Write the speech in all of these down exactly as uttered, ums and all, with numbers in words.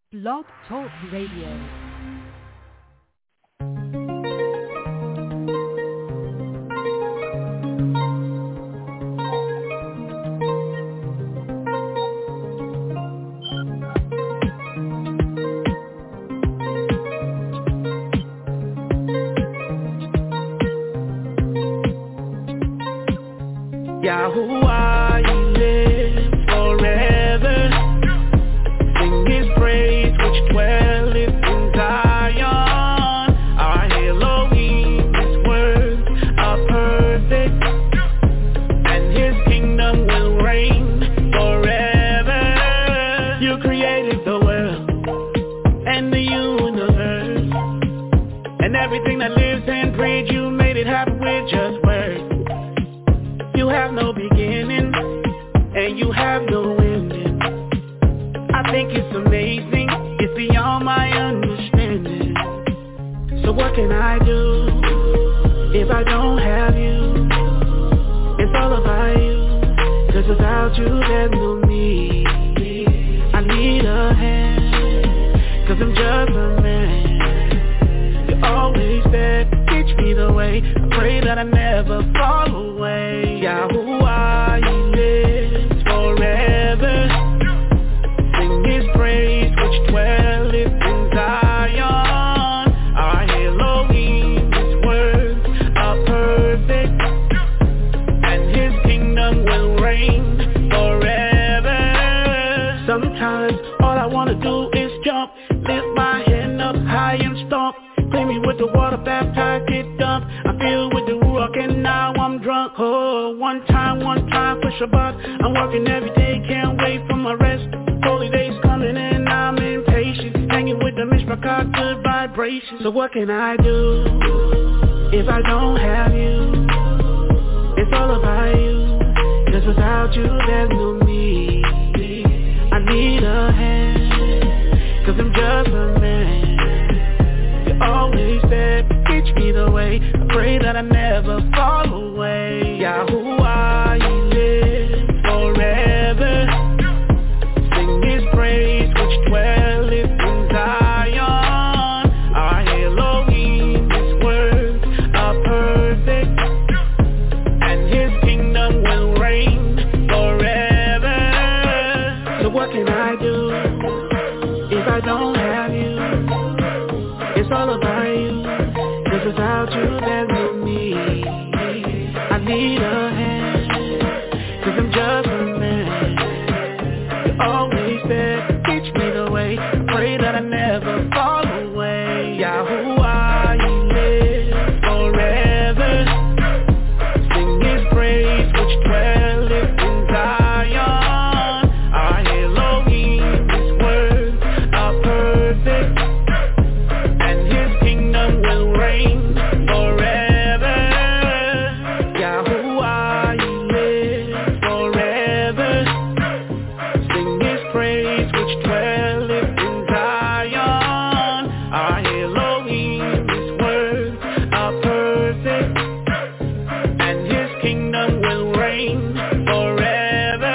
Blog Talk Radio. Yahuwah, you live forever. Sing his praise which dwelleth in Zion. Our Elohim, his words are perfect, and his kingdom will reign forever. You created the world and the universe, and everything that lives and breathes. You made it happen with just words. You have no beginning, and you have no ending. I think it's amazing, it's beyond my understanding. So what can I do if I don't have you? It's all about you, 'cause without you there's no me. I need a hand, 'cause I'm just a man. You're always there, teach me the way. I pray that I never fall away. Yahuwah, he lives forever. Sing his praise which dwelleth in Zion. Our Elohim, his words are perfect, and his kingdom will reign forever. Sometimes all I wanna do is jump, lift my hand up high and stomp. Clean me with the water, baptize, get dumped. I feel with the Ruach and now I'm drunk. Oh, one time, one time for Shabbat. I'm working every day, can't wait for my rest. Holy days coming and I'm impatient. Hanging with the Mishpachah, good vibrations. So what can I do if I don't have you? It's all about you, 'cause without you there's no me. I need a hand, 'cause I'm just a man. Always there, teach me the way. I pray that I never fall away. Yahuwah, he lives forever. Sing his praise which dwelleth in Zion. Our Elohim, his words are perfect, and his kingdom will reign forever. So what can I do if I don't have you? It's all about you, 'cause without you there's no me. I need a hand, 'cause I'm just a man. You're always there, teach me the way. I pray that I never fall away. Yahuwah, he lives forever. Sing his praise which dwelleth in Zion. Our Elohim, his words are perfect, will reign forever. Yahuwah, he lives forever. Sing his praise which dwelleth in Zion. Our Elohim, his words are perfect, and his kingdom will reign forever.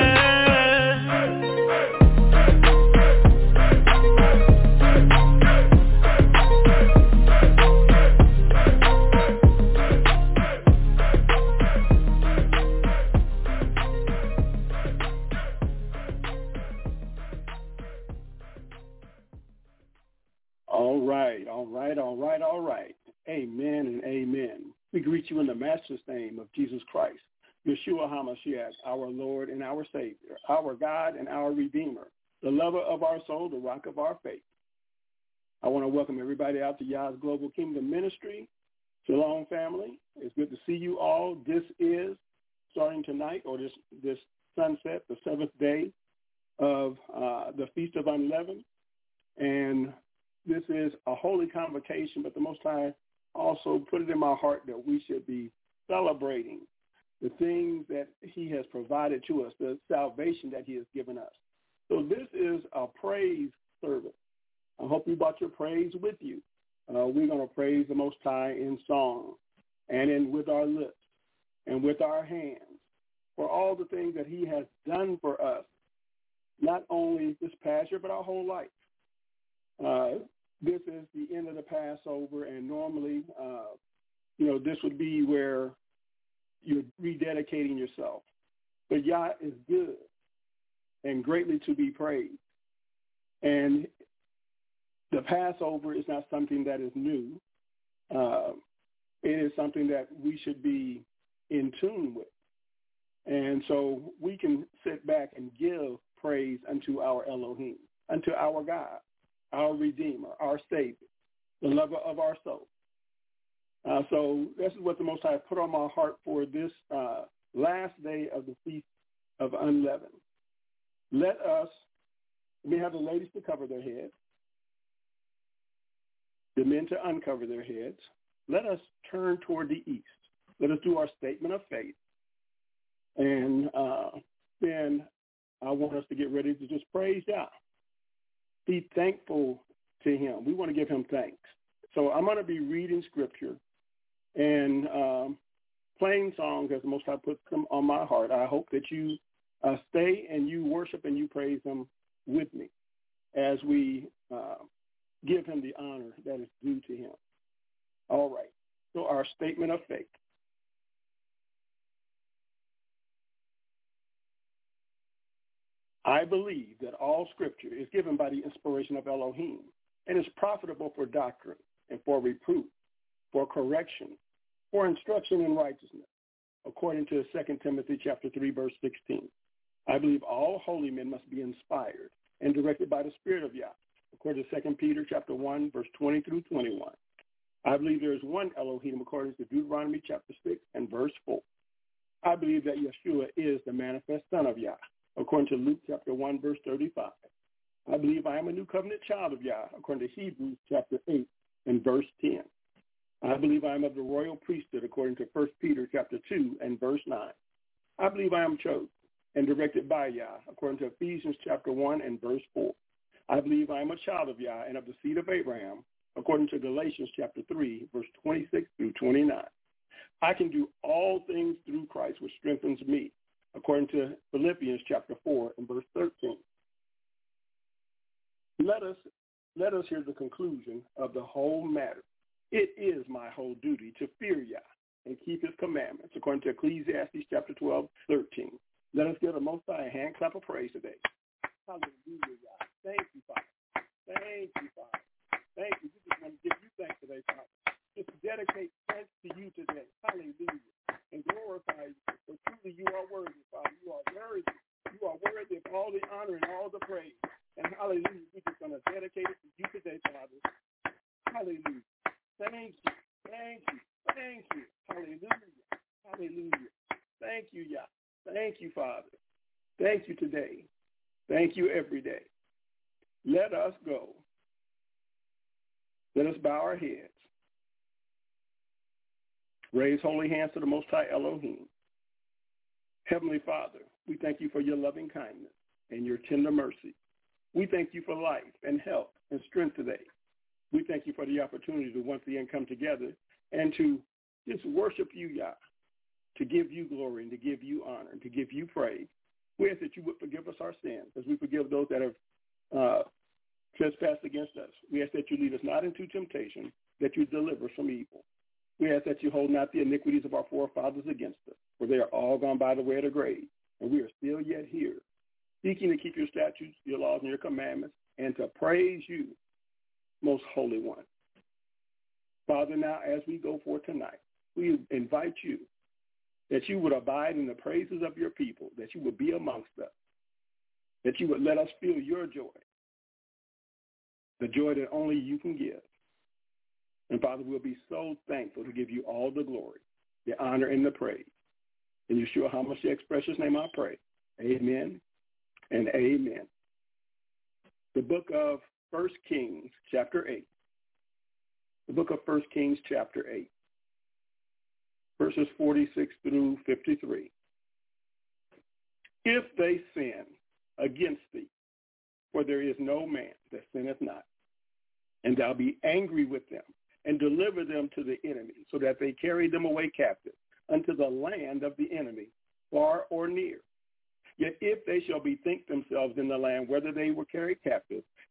All right, all right, all right, all right. Amen and amen. We greet you in the Master's name of Jesus Christ, Yeshua HaMashiach, our Lord and our Savior, our God and our Redeemer, the lover of our soul, the rock of our faith. I want to welcome everybody out to Yah's Global Kingdom Ministry. Shalom, family. It's good to see you all. This is, starting tonight, or this, this sunset, the seventh day of uh, the Feast of Unleavened. And this is a holy convocation, but the Most High also put it in my heart that we should be celebrating the things that he has provided to us, the salvation that he has given us. So this is a praise service. I hope you brought your praise with you. Uh, we're going to praise the Most High in song and in with our lips and with our hands for all the things that he has done for us, not only this past year, but our whole life. Uh, this is the end of the Passover, and normally, uh, you know, this would be where you're rededicating yourself. But Yah is good and greatly to be praised. And the Passover is not something that is new. Uh, it is something that we should be in tune with. And so we can sit back and give praise unto our Elohim, unto our God, our Redeemer, our Savior, the lover of our soul. Uh, so this is what the Most High put on my heart for this uh, last day of the Feast of Unleavened. Let us, we have the ladies to cover their heads, the men to uncover their heads. Let us turn toward the east. Let us do our statement of faith. And uh, then I want us to get ready to just praise God. Be thankful to him. We want to give him thanks. So I'm going to be reading scripture and um, playing songs as the Most High puts them on my heart. I hope that you uh, stay and you worship and you praise him with me as we uh, give him the honor that is due to him. All right. So our statement of faith. I believe that all scripture is given by the inspiration of Elohim and is profitable for doctrine and for reproof, for correction, for instruction in righteousness, according to Second Timothy chapter three, verse sixteen. I believe all holy men must be inspired and directed by the Spirit of Yah, according to Second Peter chapter one, verse twenty through twenty-one. I believe there is one Elohim, according to Deuteronomy chapter six and verse four. I believe that Yeshua is the manifest Son of Yah, according to Luke chapter one, verse thirty-five. I believe I am a new covenant child of Yah, according to Hebrews chapter eight and verse ten. I believe I am of the royal priesthood, according to First Peter chapter two and verse nine. I believe I am chosen and directed by Yah, according to Ephesians chapter one and verse four. I believe I am a child of Yah and of the seed of Abraham, according to Galatians chapter three, verse twenty-six through twenty-nine. I can do all things through Christ, which strengthens me, according to Philippians chapter four and verse thirteen. Let us, let us hear the conclusion of the whole matter. It is my whole duty to fear Yah and keep his commandments, according to Ecclesiastes chapter twelve, thirteen. Let us give the Most High a hand clap of praise today. Hallelujah, Yah. Thank you, Father. Thank you, Father. Thank you. We just want to give you thanks today, Father. Just dedicate thanks to you today. Hallelujah. And glorify you. For truly you are worthy, Father. You are worthy. You are worthy of all the honor and all the praise. And hallelujah, we're just going to dedicate it to you today, Father. Hallelujah. Thank you. Thank you. Thank you. Hallelujah. Hallelujah. Thank you, Yah. Thank you, Father. Thank you today. Thank you every day. Let us go. Let us bow our heads. Raise holy hands to the Most High Elohim. Heavenly Father, we thank you for your loving kindness and your tender mercy. We thank you for life and health and strength today. We thank you for the opportunity to once again come together and to just worship you, Yah, to give you glory and to give you honor and to give you praise. We ask that you would forgive us our sins as we forgive those that have uh, trespassed against us. We ask that you lead us not into temptation, that you deliver us from evil. We ask that you hold not the iniquities of our forefathers against us, for they are all gone by the way of the grave, and we are still yet here, seeking to keep your statutes, your laws, and your commandments, and to praise you, most holy one. Father, now as we go forth tonight, we invite you that you would abide in the praises of your people, that you would be amongst us, that you would let us feel your joy, the joy that only you can give. And Father, we'll be so thankful to give you all the glory, the honor, and the praise. In Yeshua HaMashiach's precious name I pray. Amen and amen. The book of First Kings, chapter eight. The book of First Kings, chapter eight, verses forty-six through fifty-three. If they sin against thee, for there is no man that sinneth not, and thou be angry with them, and deliver them to the enemy, so that they carry them away captive unto the land of the enemy, far or near. Yet if they shall bethink themselves in the land, whether they were carried captive, and repent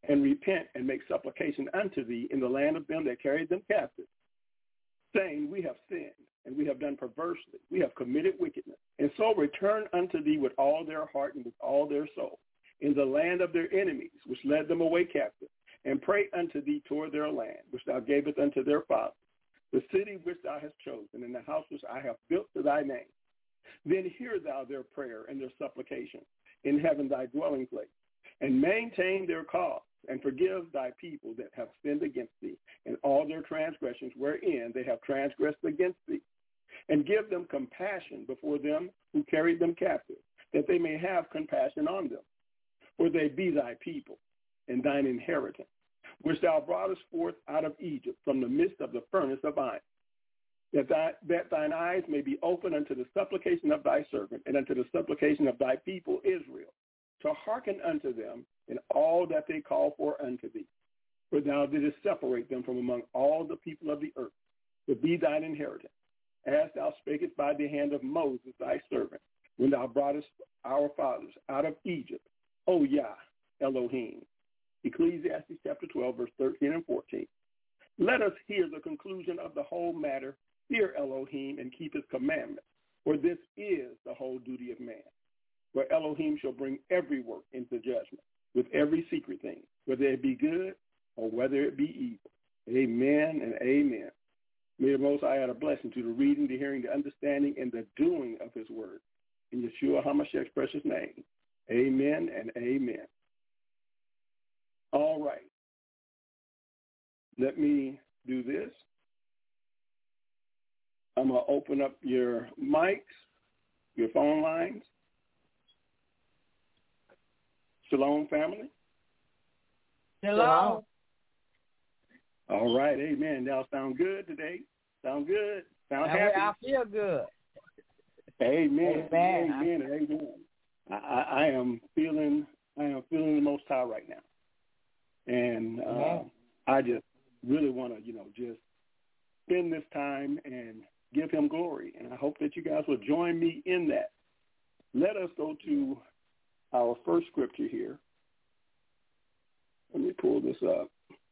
repent and make supplication unto thee in the land of them that carried them captive, saying, we have sinned, and we have done perversely. We have committed wickedness. And so return unto thee with all their heart and with all their soul, in the land of their enemies, which led them away captive, and pray unto thee toward their land, which thou gavest unto their fathers, the city which thou hast chosen, and the house which I have built to thy name. Then hear thou their prayer and their supplication in heaven thy dwelling place, and maintain their cause, and forgive thy people that have sinned against thee, and all their transgressions wherein they have transgressed against thee. And give them compassion before them who carried them captive, that they may have compassion on them. For they be thy people, and thine inheritance, which thou broughtest forth out of Egypt from the midst of the furnace of iron, that, thy, that thine eyes may be open unto the supplication of thy servant, and unto the supplication of thy people Israel, to hearken unto them in all that they call for unto thee. For thou didst separate them from among all the people of the earth, to be thine inheritance, as thou spakest by the hand of Moses thy servant, when thou broughtest our fathers out of Egypt, O Yah, Elohim. Ecclesiastes chapter twelve, verse thirteen and fourteen. Let us hear the conclusion of the whole matter. Fear Elohim and keep his commandments, for this is the whole duty of man. For Elohim shall bring every work into judgment, with every secret thing, whether it be good or whether it be evil. Amen and amen. May the Most High add a blessing to the reading, the hearing, the understanding, and the doing of his word. In Yeshua HaMashiach's precious name, amen and amen. All right. Let me do this. I'm going to open up your mics, your phone lines. Shalom, family. Shalom. All right, amen. Y'all sound good today. Sound good. Sound and happy. I feel good. Amen. Amen. Amen. Amen. I, I, I am feeling. I am feeling the Most High right now, and uh, I just really want to, you know, just spend this time and give him glory. And I hope that you guys will join me in that. Let us go to our first scripture here. Let me pull this up.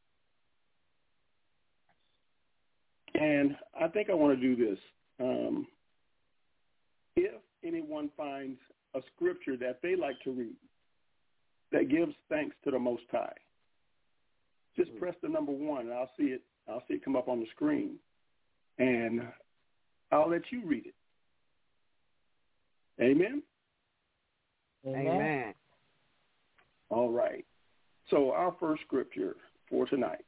And I think I want to do this. Um, if anyone finds a scripture that they like to read that gives thanks to the Most High, just press the number one, and I'll see it. I'll see it come up on the screen, and I'll let you read it. Amen? Amen. All right. So our first scripture for tonight.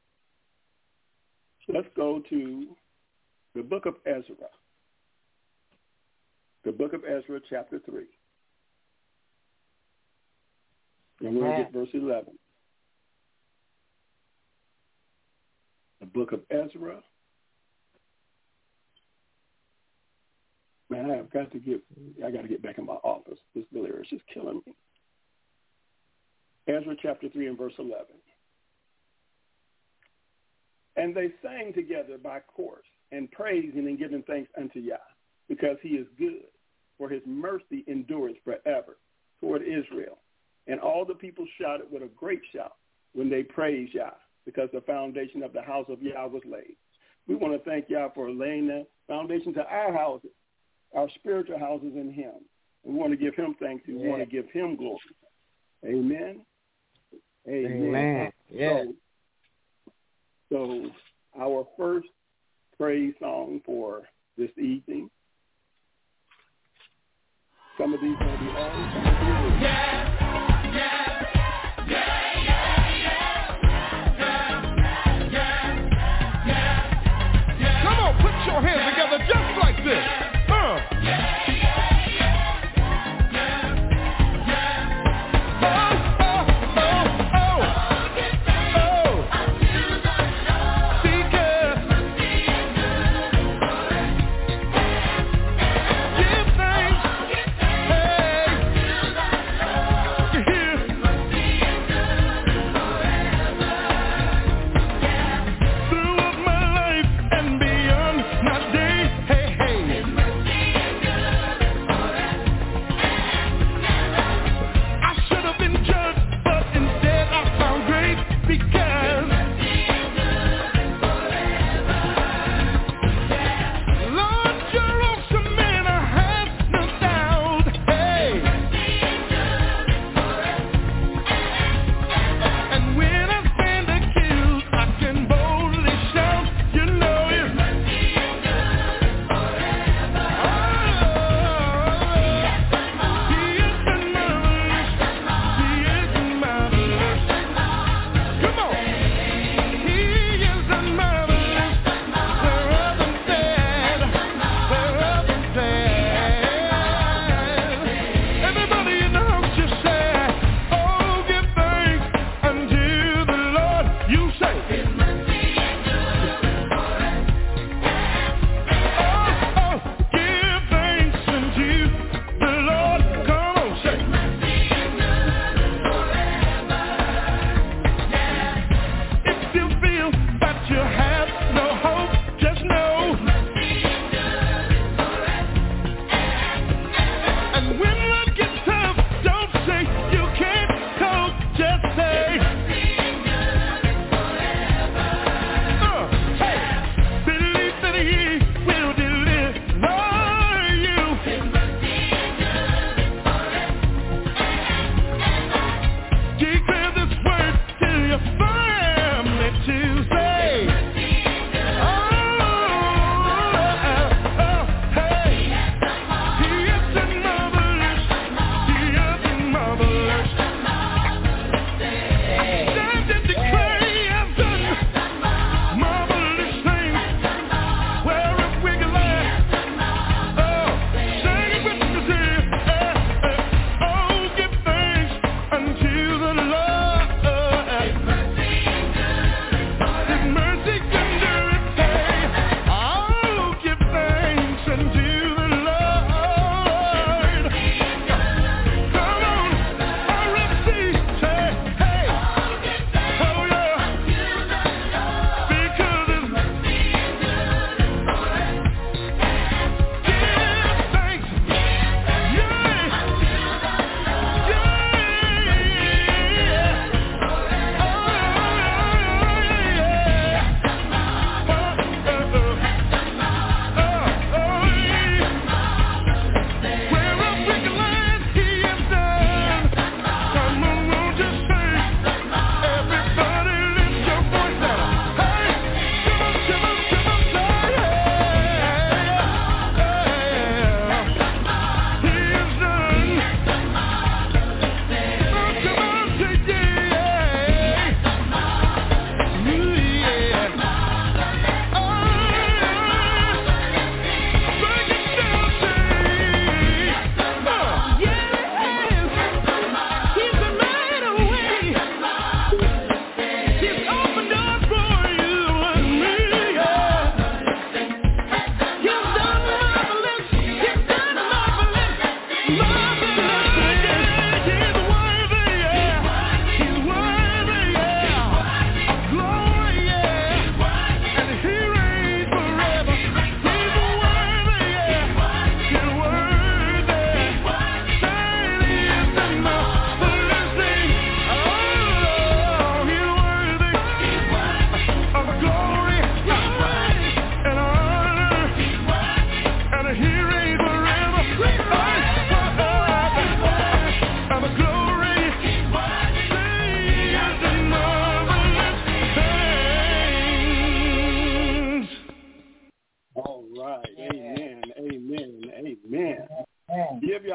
Let's go to the book of Ezra. The book of Ezra, chapter three. And we'll get verse eleven. The book of Ezra. Man, I have got to get, I got to get back in my office. This delirious is killing me. Ezra chapter three and verse eleven. And they sang together by course, and praising and giving thanks unto Yah, because he is good, for his mercy endures forever toward Israel. And all the people shouted with a great shout when they praised Yah, because the foundation of the house of Yah was laid. We want to thank Yah for laying the foundation to our houses, our spiritual houses in him. We want to give him thanks. We yeah. want to give him glory. Amen. Amen. Amen. Yeah. So, so our first praise song for this evening. Some of these are going to be all. Yeah, yeah, yeah, yeah, yeah, yeah, yeah, yeah. Come on, put your hands together just like this. Uh. Yeah, yeah, yeah, yeah, yeah. Oh, oh, oh, oh.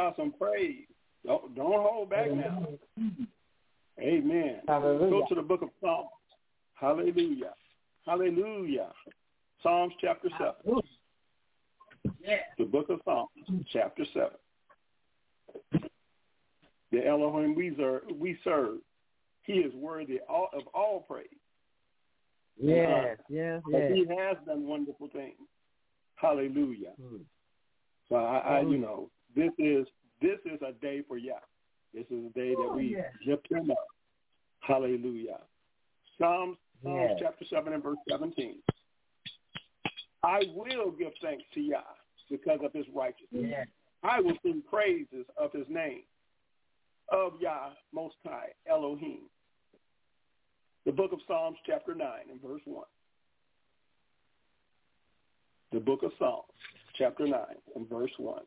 God some praise. Don't, don't hold back now. Amen. Hallelujah. Go to the book of Psalms. Hallelujah. Hallelujah. Psalms chapter seven. Yeah. The book of Psalms chapter seven. The Elohim we serve, we serve, he is worthy of all praise. Yes, yes, yes. He has done wonderful things. Hallelujah. Mm. So I, I, you know, this is this is a day for Yah. This is a day that we lift him up. Hallelujah. Psalms, Psalms yes. chapter seven and verse seventeen. I will give thanks to Yah because of his righteousness. Yes. I will sing praises of his name, of Yah Most High, Elohim. The book of Psalms chapter nine and verse one. The book of Psalms chapter nine and verse one.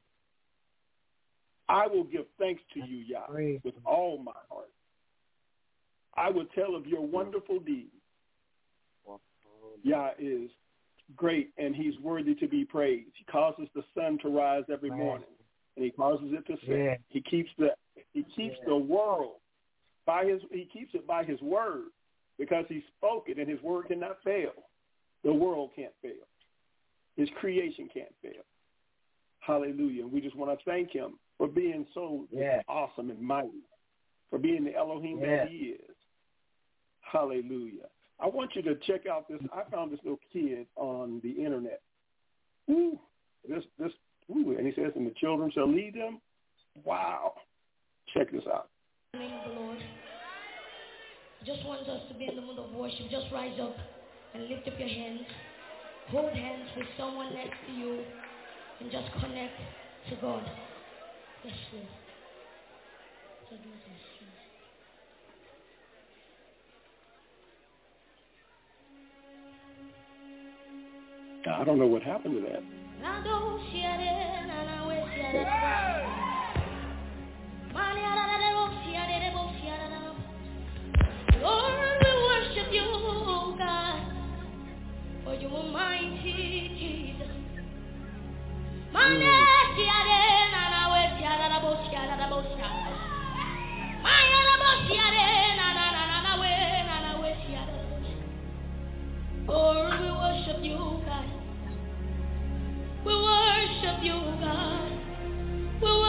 I will give thanks to you, Yah, with all my heart. I will tell of your wonderful deeds. Yah is great, and he's worthy to be praised. He causes the sun to rise every morning, and he causes it to set. Yeah. He keeps the he keeps yeah. the world by his he keeps it by his word, because he spoke it, and his word cannot fail. The world can't fail. His creation can't fail. Hallelujah. And we just want to thank him for being so yeah. awesome and mighty, for being the Elohim yeah. that he is. Hallelujah. I want you to check out this. I found this little kid on the internet. Ooh, this, this, ooh, and he says, and the children shall lead them. Wow. Check this out. In the name of the Lord, I just want us to be in the mood of worship. Just rise up and lift up your hands. Hold hands with someone next to you and just connect to God. Yes, Lord. I don't know what happened to that. Lord, we worship you, God, for you are mighty, Jesus. Lord, we worship you, God. We worship you, God. We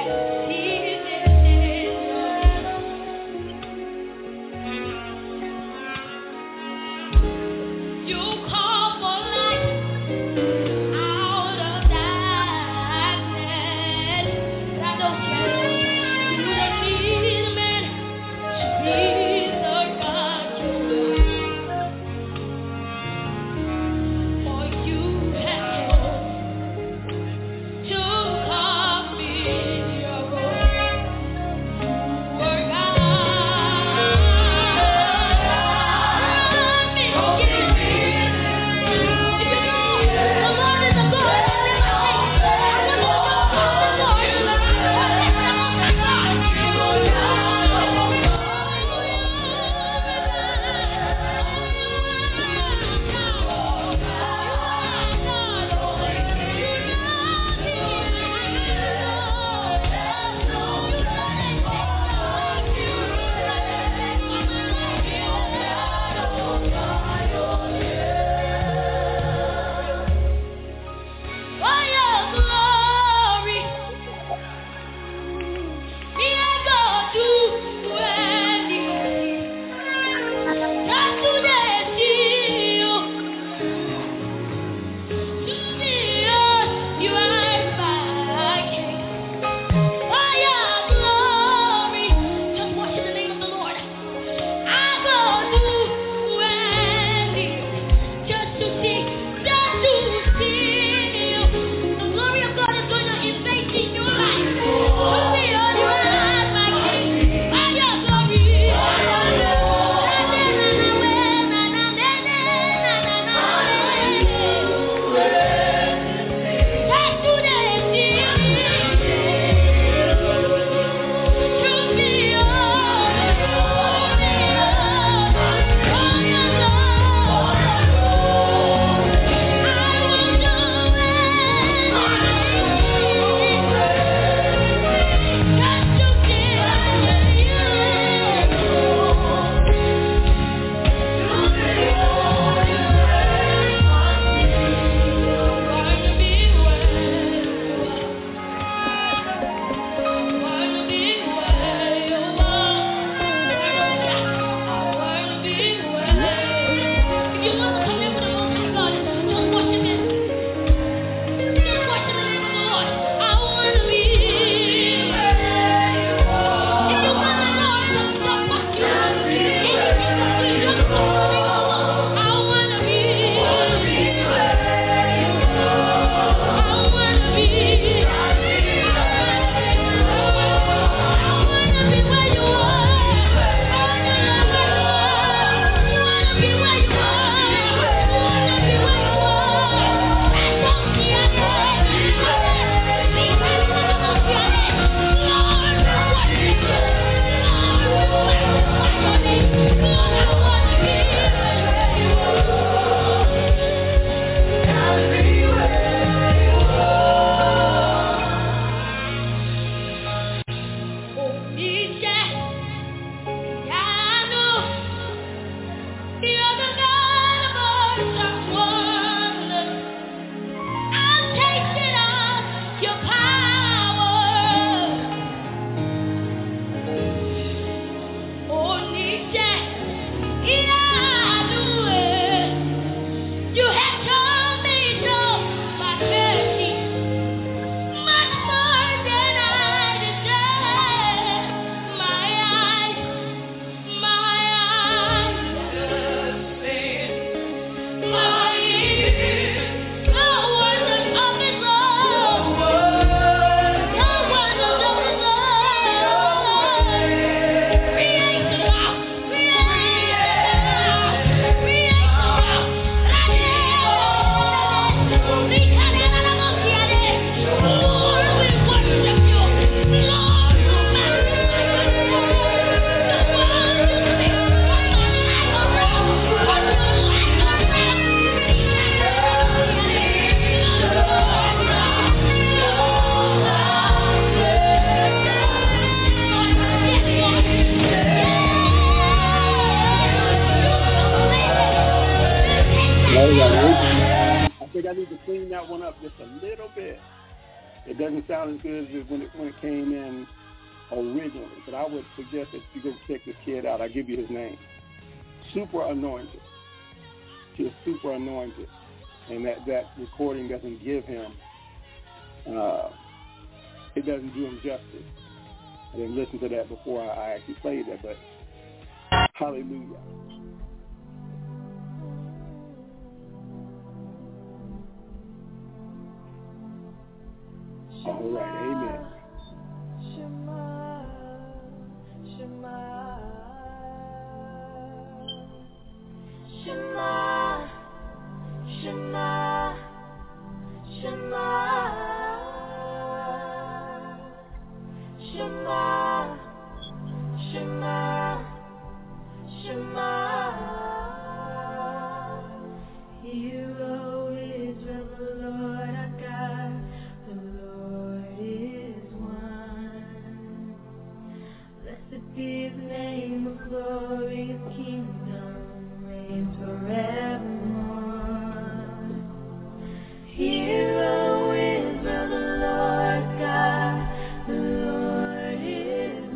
I think I need to clean that one up just a little bit. It doesn't sound as good as when it, when it came in originally, but I would suggest that you go check this kid out. I'll give you his name. Super Anointed. He is super anointed. And that, that recording doesn't give him, uh, it doesn't do him justice. I didn't listen to that before I, I actually played that, but hallelujah. All right, amen. Shema, Shema, Shema, Shema, Shema, Shema, Shema, Shema. Hear, O Israel, the Lord our God, the Lord is one. Blessed be his name, of glory, his kingdom reigns forevermore. Hear, O Israel, the Lord God, the Lord is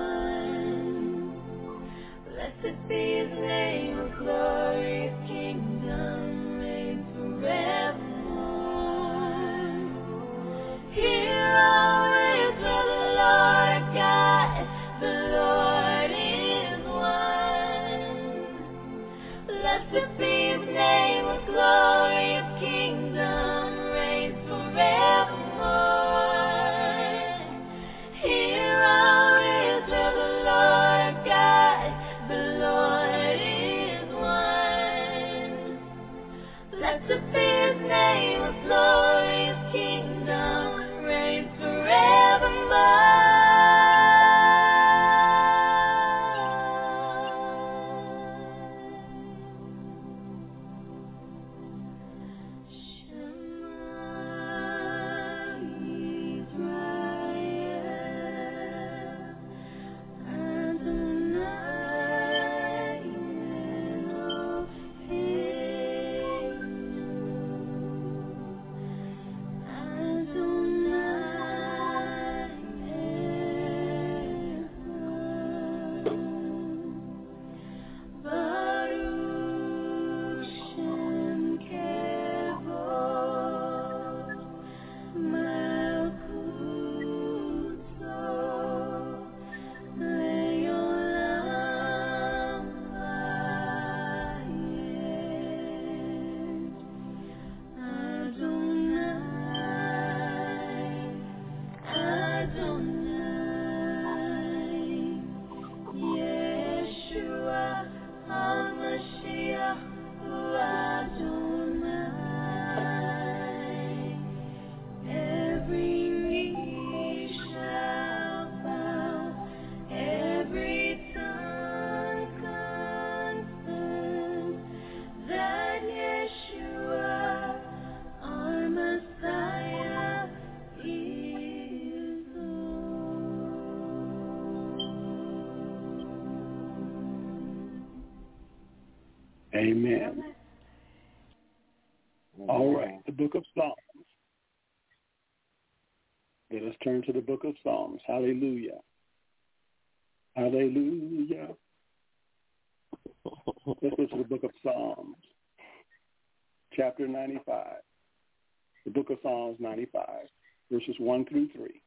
one. Blessed be his name, of glory, his kingdom reigns forevermore. Hear, O Israel, the Lord God, the Lord is one. Blessed be his name, of glory, his kingdom reigns forevermore. Hear, O Israel, the Lord God, the Lord is one. Blessed be his name, of glory, his kingdom reigns forevermore. Amen. All right, the book of Psalms. Let us turn to the book of Psalms. Hallelujah. Hallelujah. Let's go to the book of Psalms, chapter ninety-five. The book of Psalms ninety-five, verses one through three.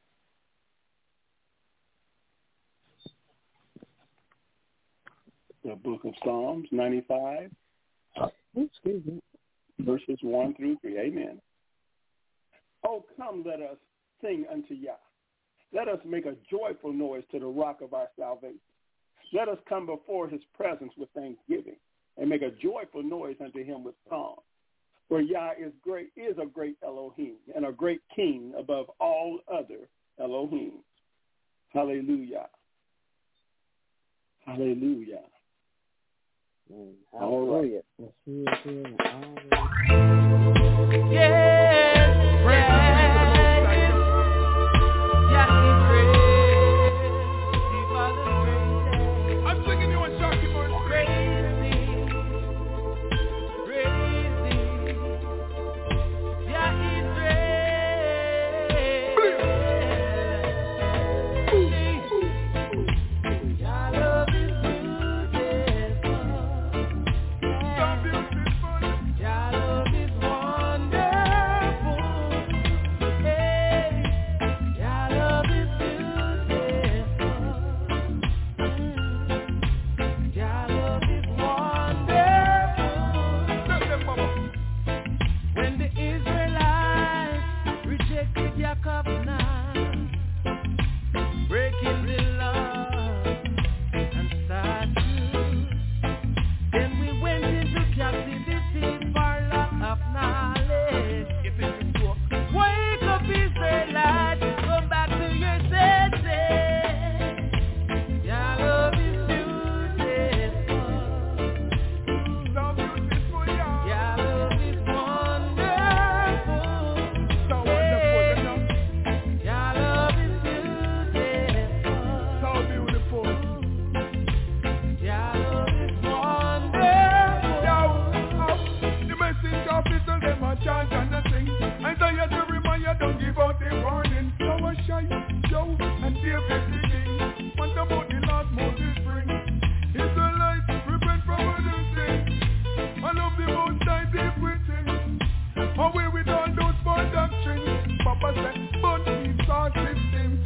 The book of Psalms ninety-five, excuse me, verses one through three. Amen. Oh, come, let us sing unto Yah. Let us make a joyful noise to the rock of our salvation. Let us come before his presence with thanksgiving and make a joyful noise unto him with song. For Yah is great, is a great Elohim and a great king above all other Elohim. Hallelujah. Hallelujah. Mm, hallelujah. All right. Yes, praise. I'm singing you on Sharky Martin. Praise praise Yah is great. and David the king. Wonder about the Lord Moses bring. Israelites repent from all their sins. I love the most high deep within. Away with all those false doctrines. Papa said, but these are systems.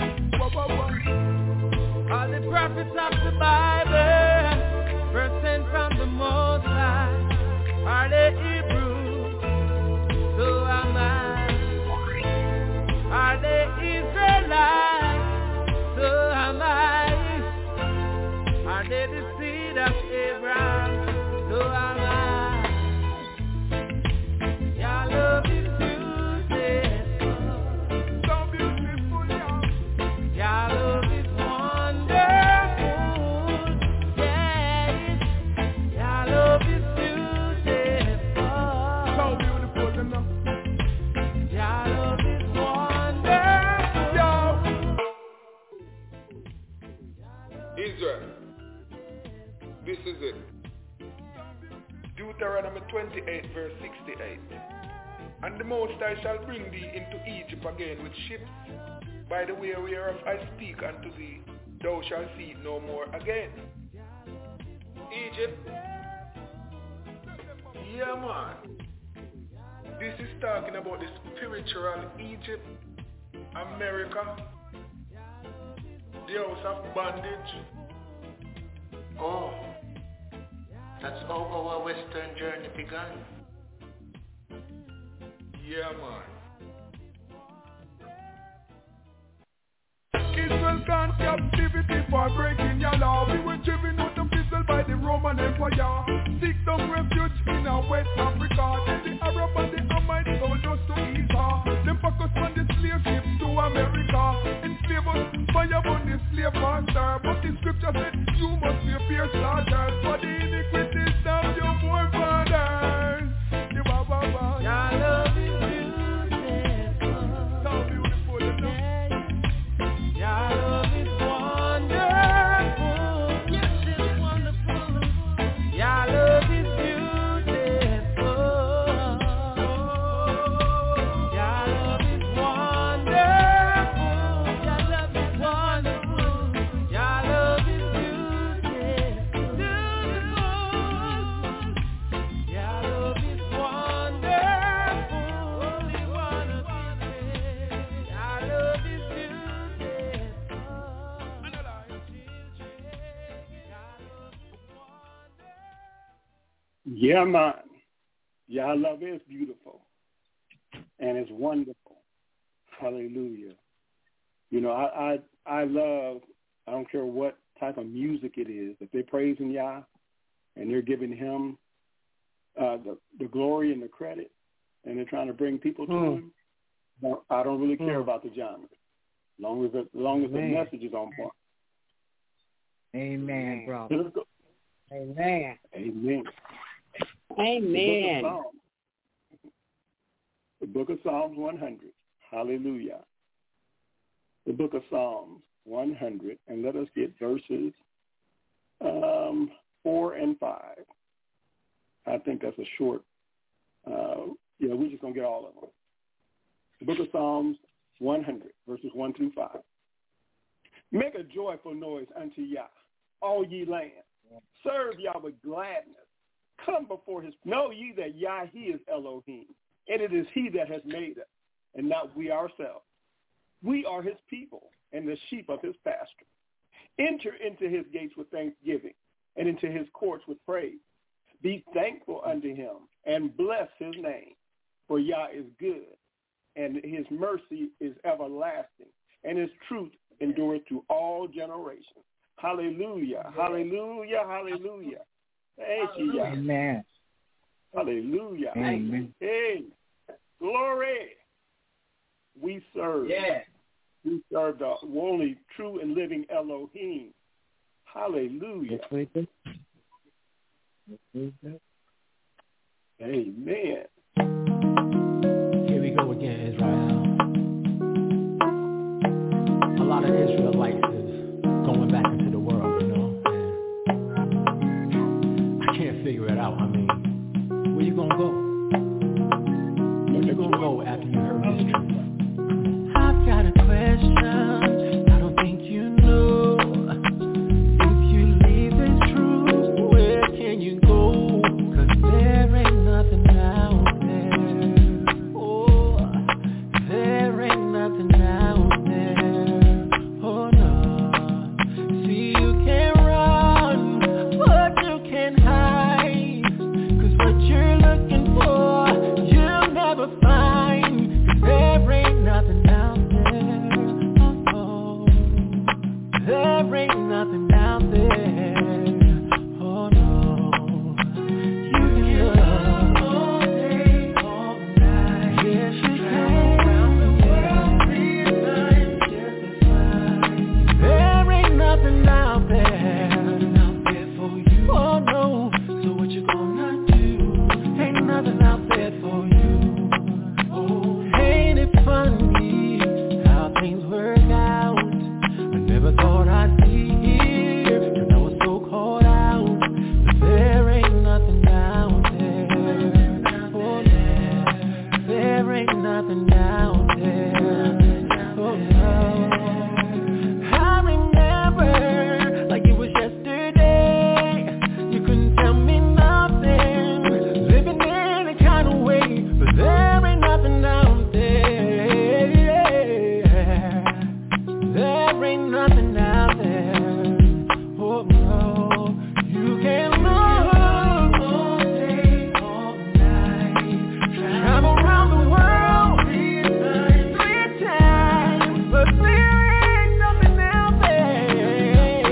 All the prophets of the Bible were sent from the Most High. Are they Hebrews? So am I. Are they Israelites? So am I. Are they the seed of Abraham? So am I. Your love is beautiful. So beautiful, yeah. Your love is wonderful. Yes. Your love is beautiful. So beautiful enough. Your love is wonderful. Yo. Israel. This is it. Deuteronomy twenty-eight verse sixty-eight. And the Most High shall bring thee into Egypt again with ships, by the way whereof I speak unto thee, thou shalt see it no more again. Egypt. Yeah, man. This is talking about the spiritual Egypt, America, the house of bondage. Oh, that's how our Western journey began. Yeah, man. Israel gone captivity for breaking your law. We were driven out of Israel by the Roman Empire. Seek some refuge in our West Africa. Then the Arab and the Amite sold us to Esau. Them focus on the slave ships to America. Enslave us, fire on the slave master. But the scripture said you must be a fierce slaughter. For the iniquities of your forefathers. The ba ba ba. Your love is beautiful. So beautiful enough. Your love is wonderful. Yes, it's wonderful. Your love is beautiful. Your love is wonderful. Your love is wonderful. Your love is beautiful. Your love is wonderful. Only one of these. Your love is Yeah, man. Your love is beautiful, and it's wonderful. Hallelujah. You know, I, I I love, I don't care what type of music it is, if they're praising Yah and they're giving him uh, the, the glory and the credit, and they're trying to bring people to Mm. him, no, I don't really care Mm. about the genre, as long as, the, as, long as the Amen. message is on point. Amen, bro. Let's go. Amen. Amen. Amen. The book of Psalms, the book of Psalms one hundred. Hallelujah. The book of Psalms one hundred, and let us get verses um, four and five. I think that's a short, uh, you know, we're just going to get all of them. The book of Psalms one hundred, verses one through five. Make a joyful noise unto Yah, all ye lands. Serve Yah with gladness. Come before his, know ye that Yah, he is Elohim, and it is he that has made us, and not we ourselves. We are his people, and the sheep of his pasture. Enter into his gates with thanksgiving, and into his courts with praise. Be thankful unto him, and bless his name. For Yah is good, and his mercy is everlasting, and his truth endureth to all generations. Hallelujah, hallelujah, hallelujah. Thank you, Yah. Amen. Hallelujah. Amen. Hey, glory. We serve. Yeah. We serve the only true and living Elohim. Hallelujah. Yes, we do. Yes, we do. Amen. Here we go again, Israel. A lot of Israelites is going back into the world, you know, and I can't figure it out. I mean, where you gonna go? Where you gonna go after you heard this truth? I've got a question. I don't out there. Nothing out there for you. Oh no. So what you gonna do? Ain't nothing out there for you. Oh, ain't it funny how things work out? I never thought I'd be here, 'cause I was so caught out. But there ain't nothing out there. Oh no. There ain't nothing out there. Oh no. I remember like it was yesterday. You couldn't tell me nothing, living in a kind of way, but there ain't nothing out there. There ain't nothing out there. Oh no. You can look all day, all night, travel around the world three times, three times, but there ain't nothing out there.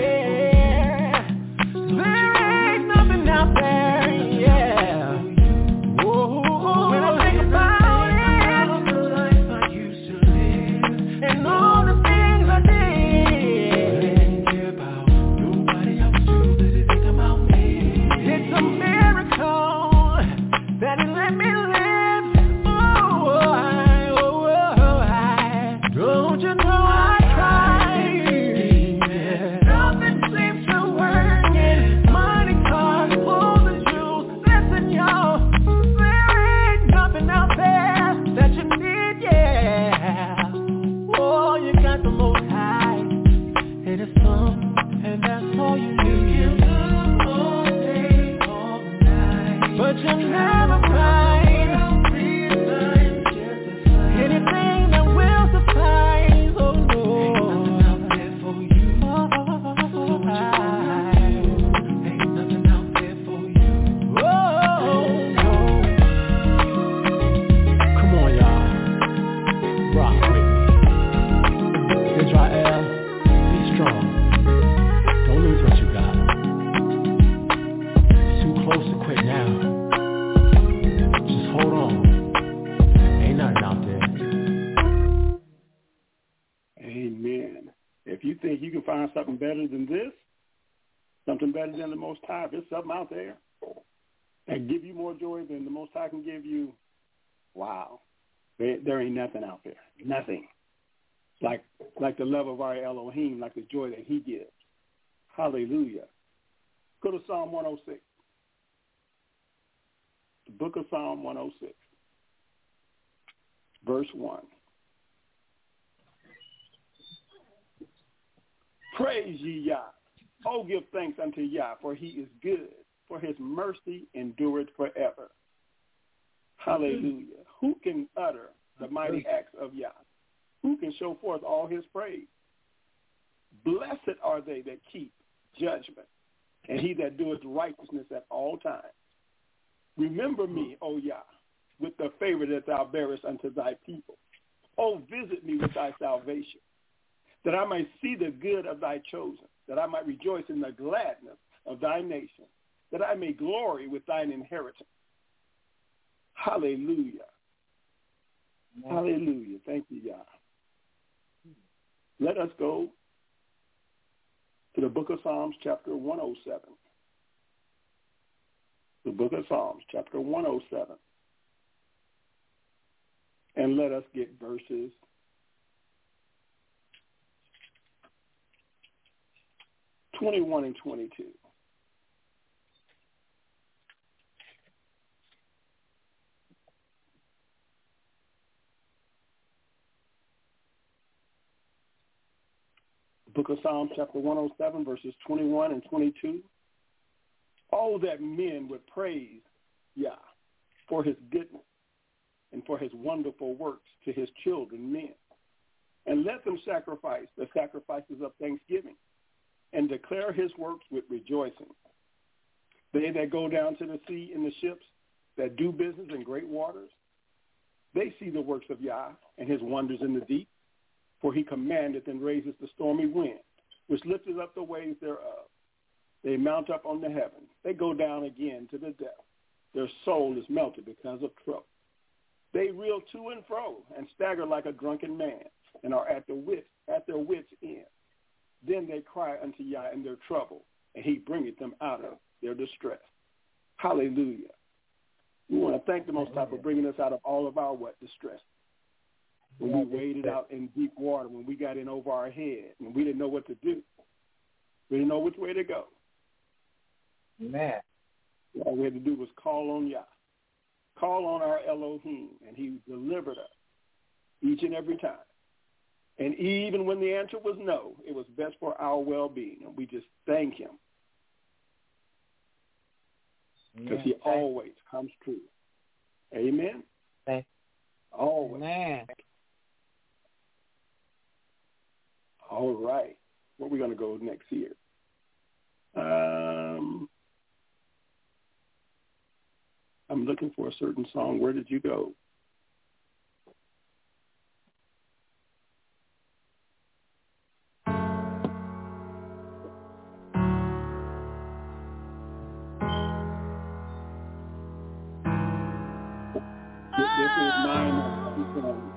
There ain't nothing out there, yeah. Whoa, when I think about it, the life I used to live, and all the things I did, I didn't care about nobody else too, but it think about me. It's a miracle that it let me live. Oh, I, oh, I, don't you know I tried? Nothing seems to work. Money, cars, clothes, and shoes. Listen, y'all, there ain't nothing out there that you need, yeah. Oh, you got the Most High, and it's some, and that's all you need. You look all day, all night, but you never find anything that will suffice. Oh no, ain't nothing out there for you. Oh, ain't nothing out there for you. Oh no. Come on, y'all, rock with me. Israel, be strong. Don't lose what you got. It's too close to quit now. Just hold on. Ain't nothing out there. Amen. If you think you can find something better than this, something better than the Most High, if there's something out there that give you more joy than the Most High can give you, wow, there, there ain't nothing out there. Nothing. Like like the love of our Elohim, like the joy that he gives. Hallelujah. Go to Psalm one oh six. The book of Psalm one oh six, verse one. Praise ye Yah. Oh, give thanks unto Yah, for he is good, for his mercy endureth forever. Hallelujah. Who can utter the mighty acts of Yah? Who can show forth all his praise? Blessed are they that keep judgment, and he that doeth righteousness at all times. Remember me, O Yah, with the favor that thou bearest unto thy people. Oh, visit me with thy salvation, that I might see the good of thy chosen, that I might rejoice in the gladness of thy nation, that I may glory with thine inheritance. Hallelujah. Amen. Hallelujah. Thank you, Yah. Let us go to the book of Psalms, chapter one oh seven. The book of Psalms, chapter one oh seven. And let us get verses twenty-one and twenty-two. Book of Psalms, chapter one oh seven, verses twenty-one and twenty-two. Oh, that men would praise Yah for his goodness and for his wonderful works to his children, men. And let them sacrifice the sacrifices of thanksgiving and declare his works with rejoicing. They that go down to the sea in the ships, that do business in great waters, they see the works of Yah and his wonders in the deep. For he commandeth and raises the stormy wind, which lifteth up the waves thereof. They mount up on the heavens. They go down again to the depth. Their soul is melted because of trouble. They reel to and fro and stagger like a drunken man and are at, the wit, at their wits' end. Then Then they cry unto Yah in their trouble, and he bringeth them out of their distress. Hallelujah. We want to thank the Most High for bringing us out of all of our what? Distress. When we waded out in deep water, when we got in over our head, when we didn't know what to do. We didn't know which way to go. Amen. All we had to do was call on Yah. Call on our Elohim, and he delivered us each and every time. And even when the answer was no, it was best for our well-being, and we just thank him. Because he always comes true. Amen? Thank always. Amen. All right. Where are we going to go next here? Um, I'm looking for a certain song. Where did you go? This is mine.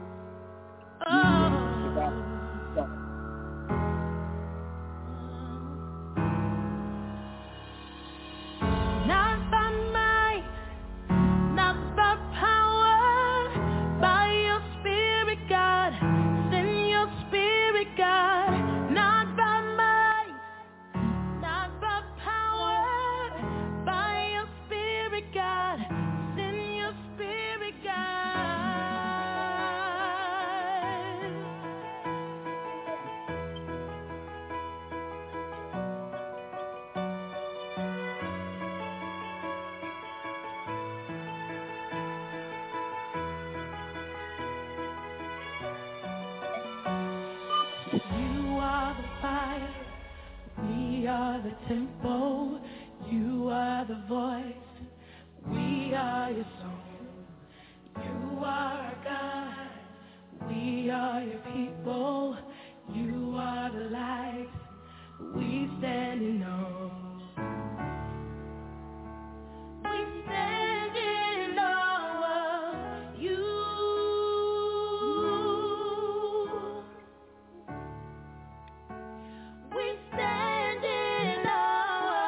Not by might, not by power, by your spirit, God. Send your spirit, God. Not by might, not by power, by your spirit, God. Send your spirit, God. You are the fire, we are the temple. You are the voice, we are your song. You are our God, we are your people. You are the light, we stand in awe. We stand in awe of you. We stand in awe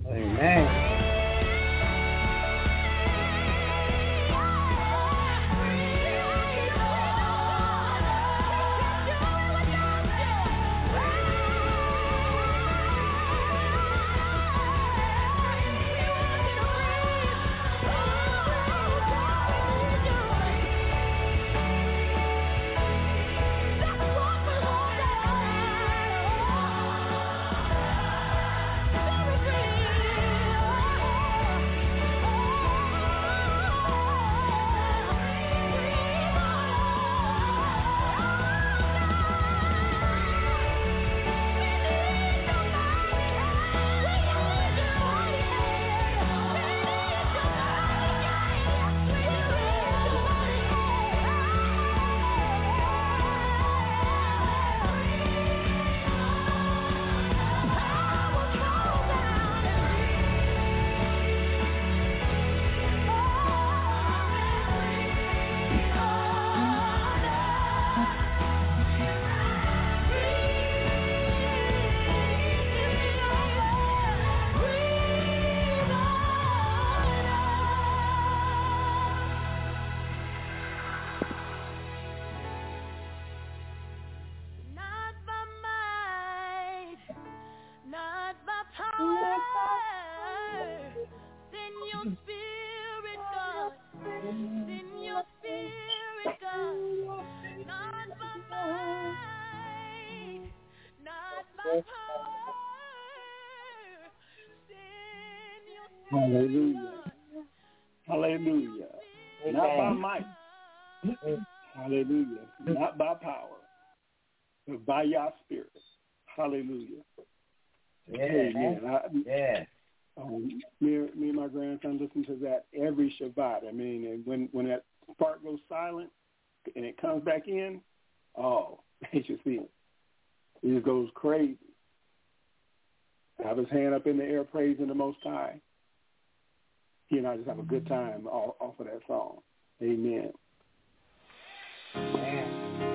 Amen. Hallelujah. Hallelujah. Amen. Not by might. Hallelujah. Not by power, but by your spirit. Hallelujah. Yeah. Amen. I, yeah. Um, me, me and my grandson listen to that every Shabbat. I mean, and when, when that spark goes silent and it comes back in, oh, you should see it. He just goes crazy. Have his hand up in the air praising the Most High. He and I just have a good time off, off of that song. Amen. Amen.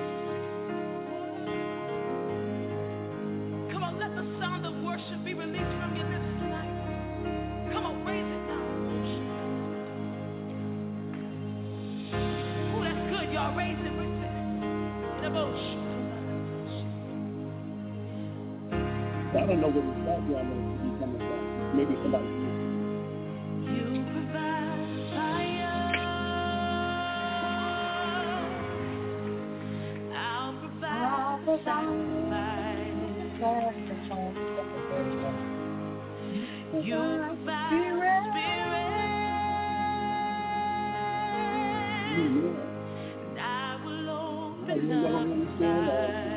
Come on, let the sound of worship be released from your lips tonight. Come on, raise it now. Oh, that's good, y'all. Raise it, raise it. The bush. I don't know where the background is coming from. Maybe somebody. You provide fire. I'll provide the sacrifice. You provide the spirit. And I will open up inside.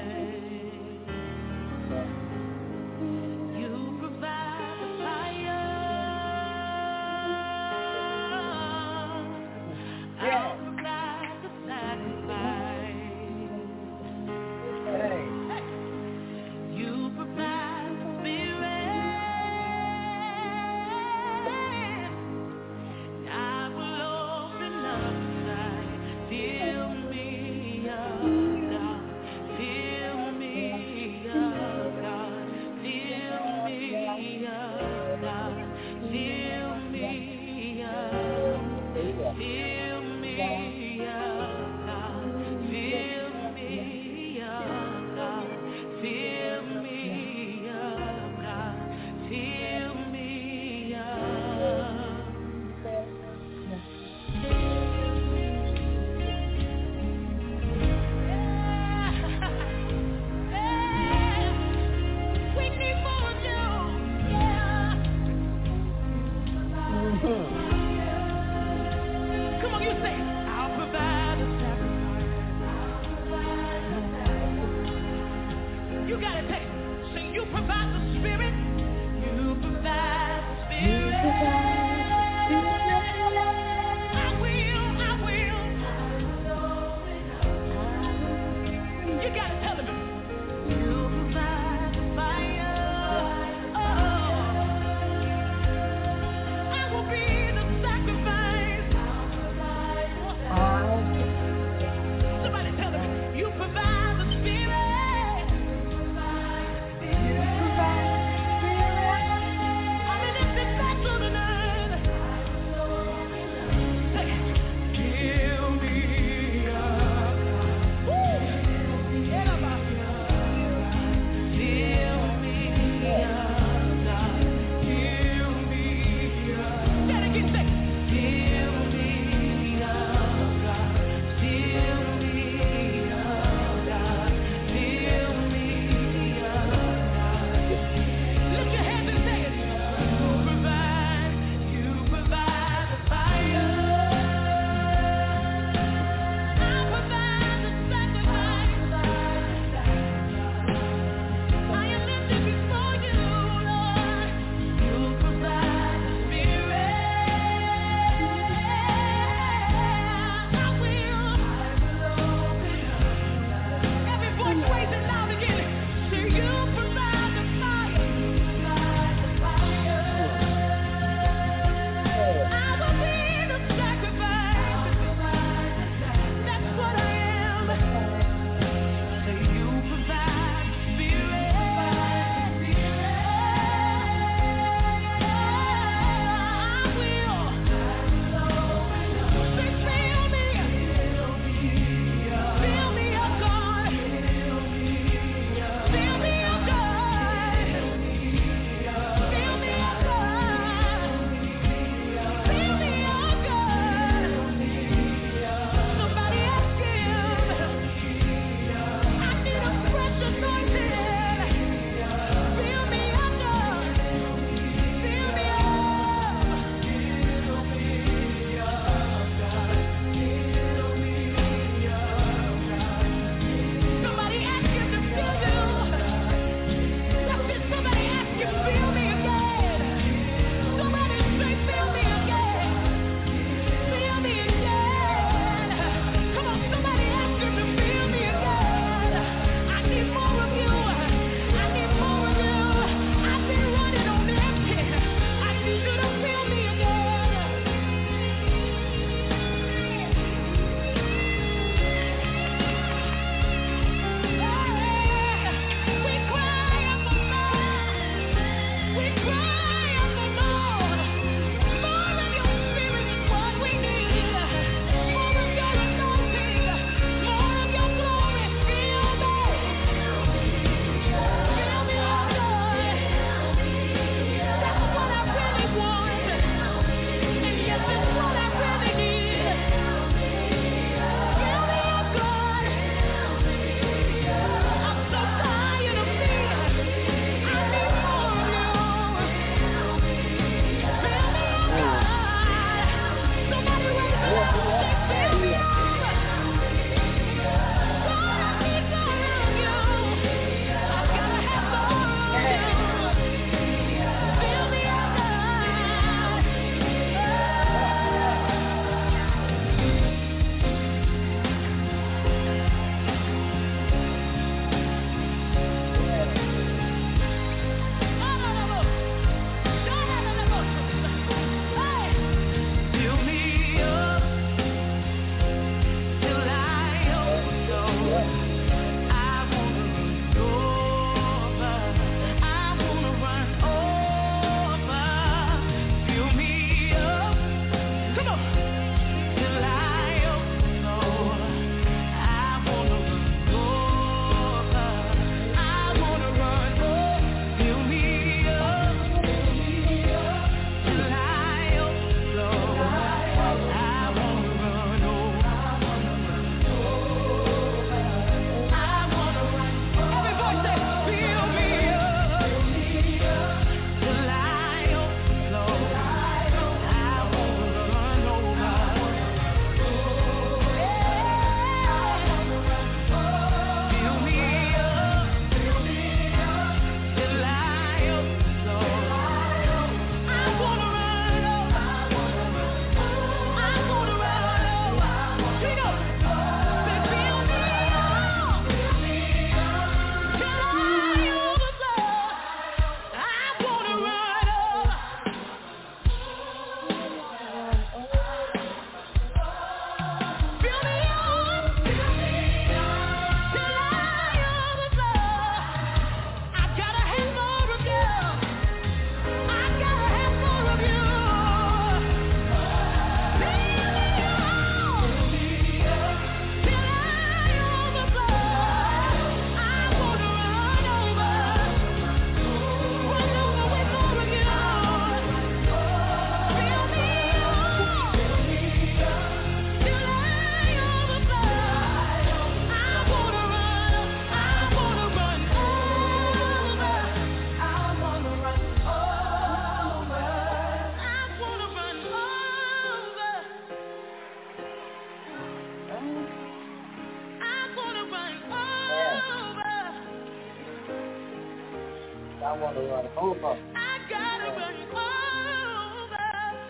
I want to run over. I gotta run over.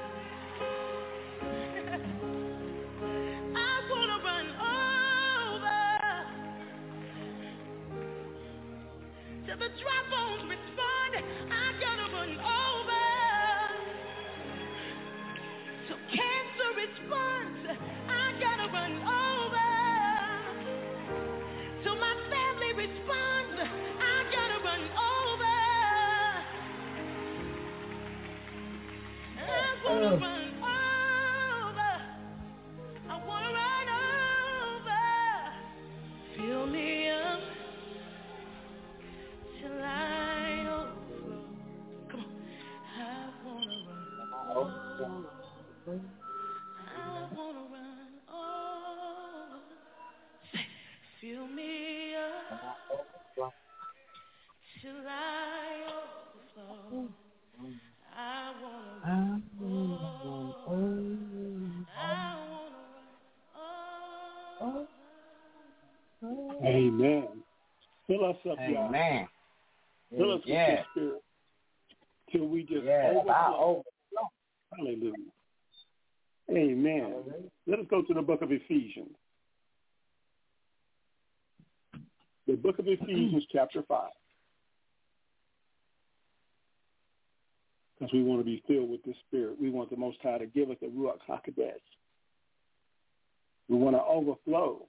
I wanna run over. Till the dry bones respond, I gotta run over. Till cancer responds, I gotta run over. Till my family responds, I gotta run over. I wanna run over. I wanna run over. Fill me up till I overflow. Come on. I wanna run over. I wanna run over. Fill me up till I overflow. I wanna run over. I wanna run over. Amen. Fill us up, y'all. Amen. Fill us Yeah. with your spirit till we just Yeah. overflow. Hallelujah. Amen. Hallelujah. Let us go to the book of Ephesians. The book of Ephesians, chapter five. Because we want to be filled with the Spirit. We want the Most High to give us the Ruach HaKodesh. We want to overflow.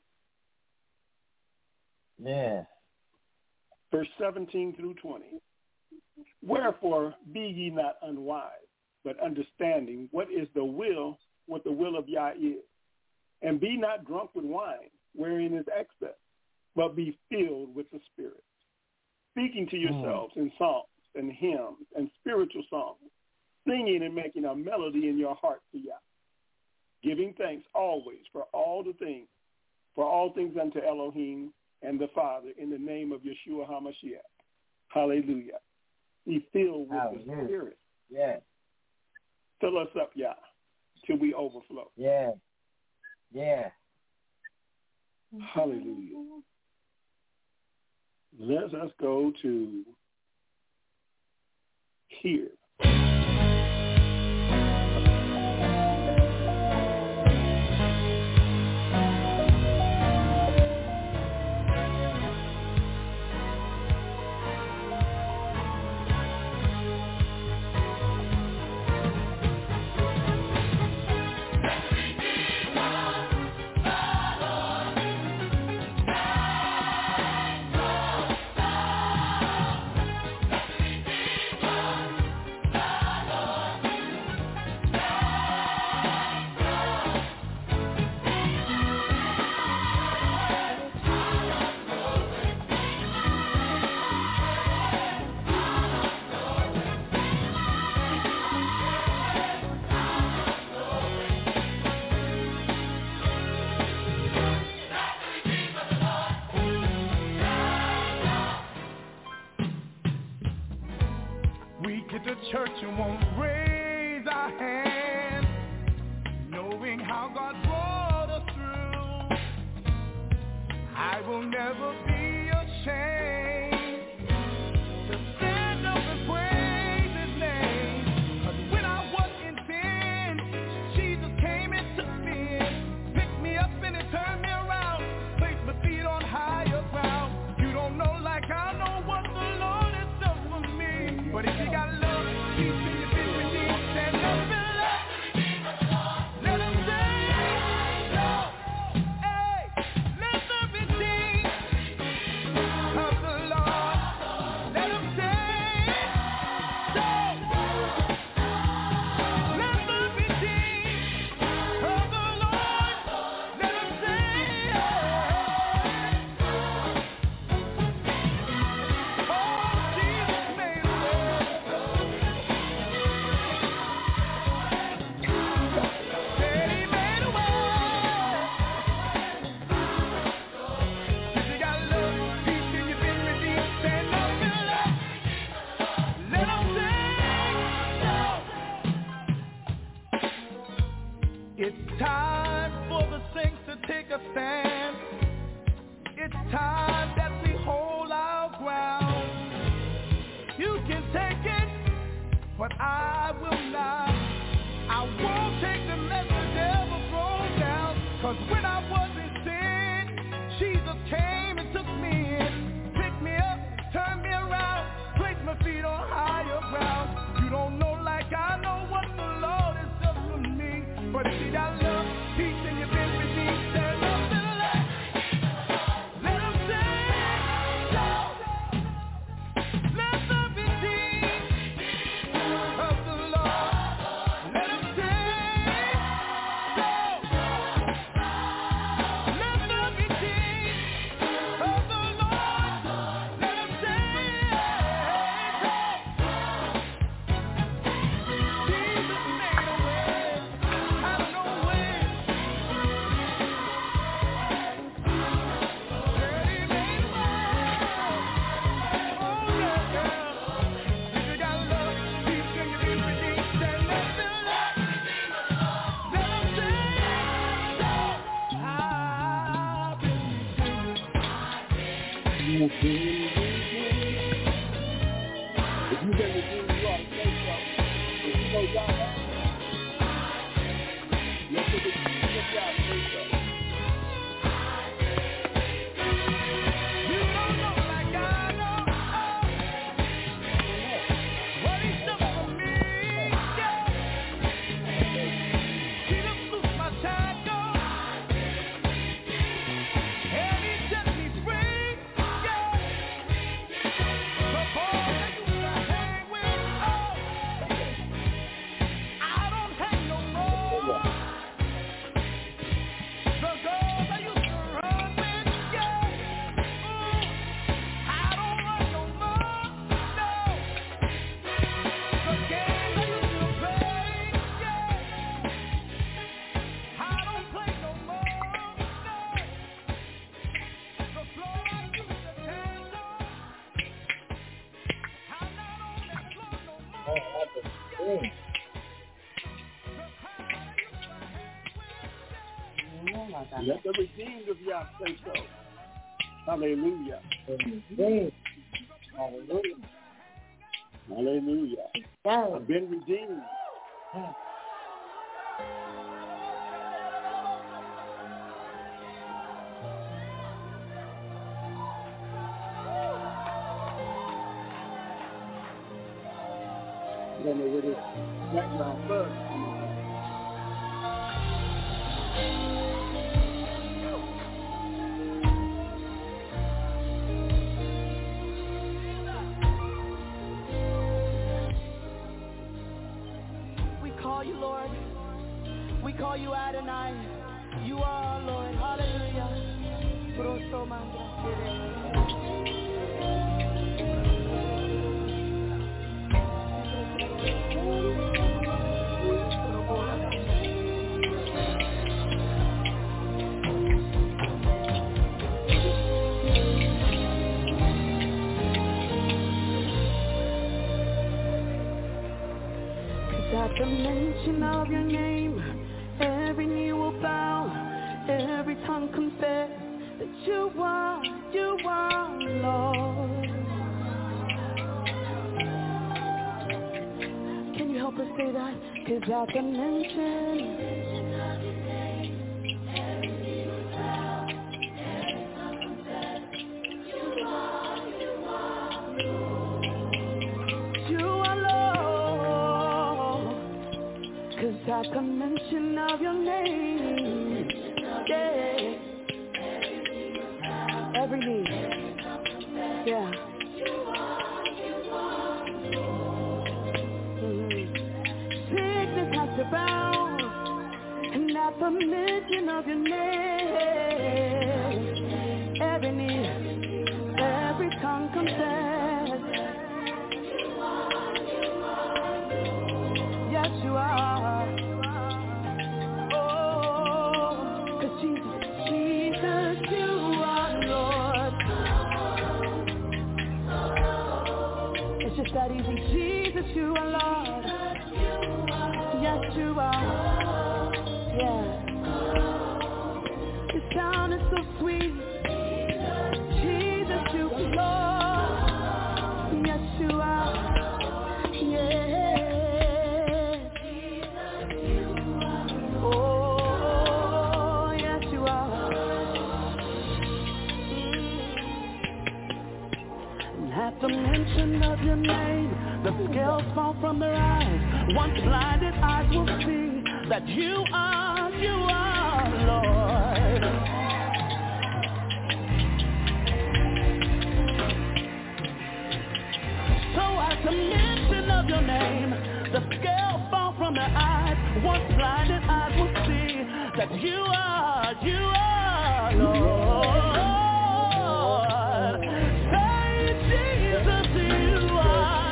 Yeah. Verse seventeen through twenty. Wherefore be ye not unwise, but understanding what is the will, what the will of Yah is. And be not drunk with wine, wherein is excess, but be filled with the Spirit, speaking to yourselves mm. in psalms and hymns and spiritual songs, singing and making a melody in your heart to Yah, giving thanks always for all the things, for all things unto Elohim and the Father in the name of Yeshua HaMashiach. Hallelujah. Be filled with Hallelujah. The Spirit. Yeah. Fill us up, Yah, till we overflow. Yeah. Yeah. Hallelujah. Let us go to here. Church and won't raise our hands, knowing how God brought us through. I will never be ashamed to stand up and praise His name. 'Cause when I was in sin, Jesus came and took me in, picked me up and He turned me around, placed my feet on higher ground. You don't know like I know what the Lord has done for me, but if you got love, But if you got love, peace, and you've been redeemed, say love to the Lord. Let them say so. Let the redeemed of the Lord. Let them say so. Let the redeemed of the Lord. Let them say so. Jesus made a way out of no way. Said he made a way. Oh yeah, girl. If you got love, peace, and you've been redeemed, say let the Lord. Let them say so. I've been redeemed. If you've been redeemed, you ought to say so. If you know God, let's look at you. Let's God say so. You don't know like I know. What he's done for me, yeah. He done loosed my shackles, and he set me free, yeah. The boy that used to hang with, oh, I don't hang no more. The girls I used to run with, yeah. Ooh, I don't run no more, no. The games I used to play, yeah. I don't play no more, no. The floor I used to dance on, I'm not on that floor no more. Oh, that's a thing. Let the redeemed of Yah say so. Hallelujah. Amen. Hallelujah. Hallelujah. Yes. I've been redeemed. I don't know where this background buzz is coming from. We call you Lord. We call you Adonai. You are our Lord. Hallelujah. At the mention of your name, every knee will bow, every tongue confess that you are, you are Lord. Can you help us say that? 'Cause at the mention of your name, every knee will bow, every tongue confess you are, you are Lord. You are Lord. 'Cause at the mention of your name, yeah, every knee, yeah, mm-hmm. Sickness has to bow, and at the mention of your name, every knee, every tongue confess, yes you are. Just that easy, Jesus, you are Lord. Yes, you are. Yeah. Your sound is so sweet. Jesus, you are Lord. Yes, you are. Yeah. Oh, yes, you are. At the mention of your name, the scales fall from their eyes. Once blinded eyes will see. that you are, you are, Lord. So at the mention of your name, the scale fall from their eyes. Once blinded eyes will see that you are, you are, Lord. Say, Jesus, you are.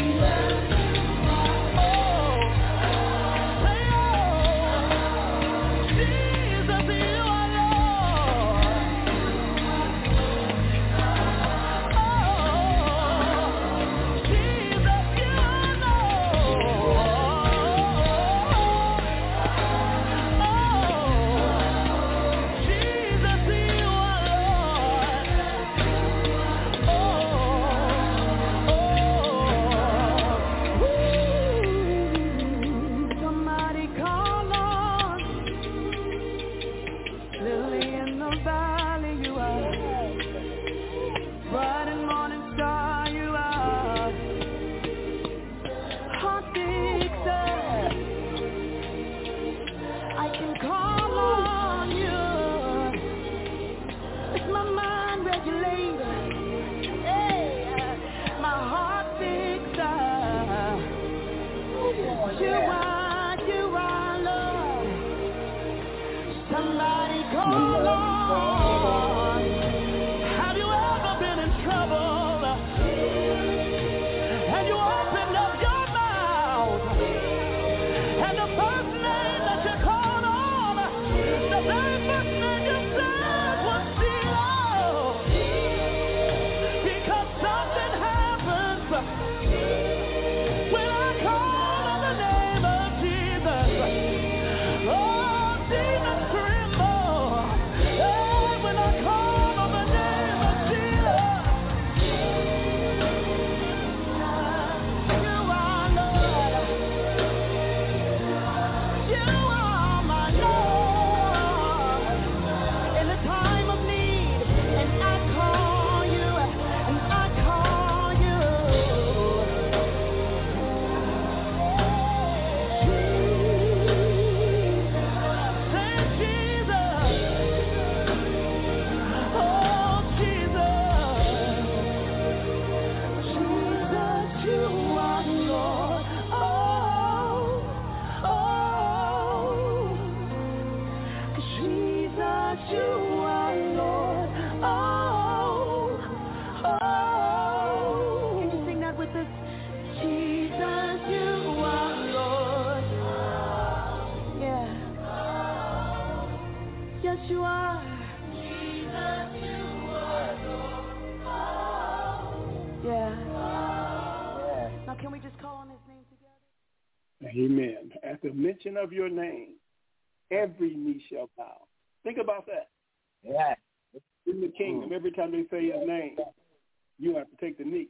Amen. At the mention of your name, every knee shall bow. Think about that. Yeah. In the kingdom, every time they say his name, you have to take the knee.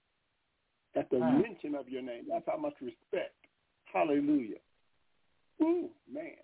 At the Right. mention of your name, that's how much respect. Hallelujah. Ooh, man.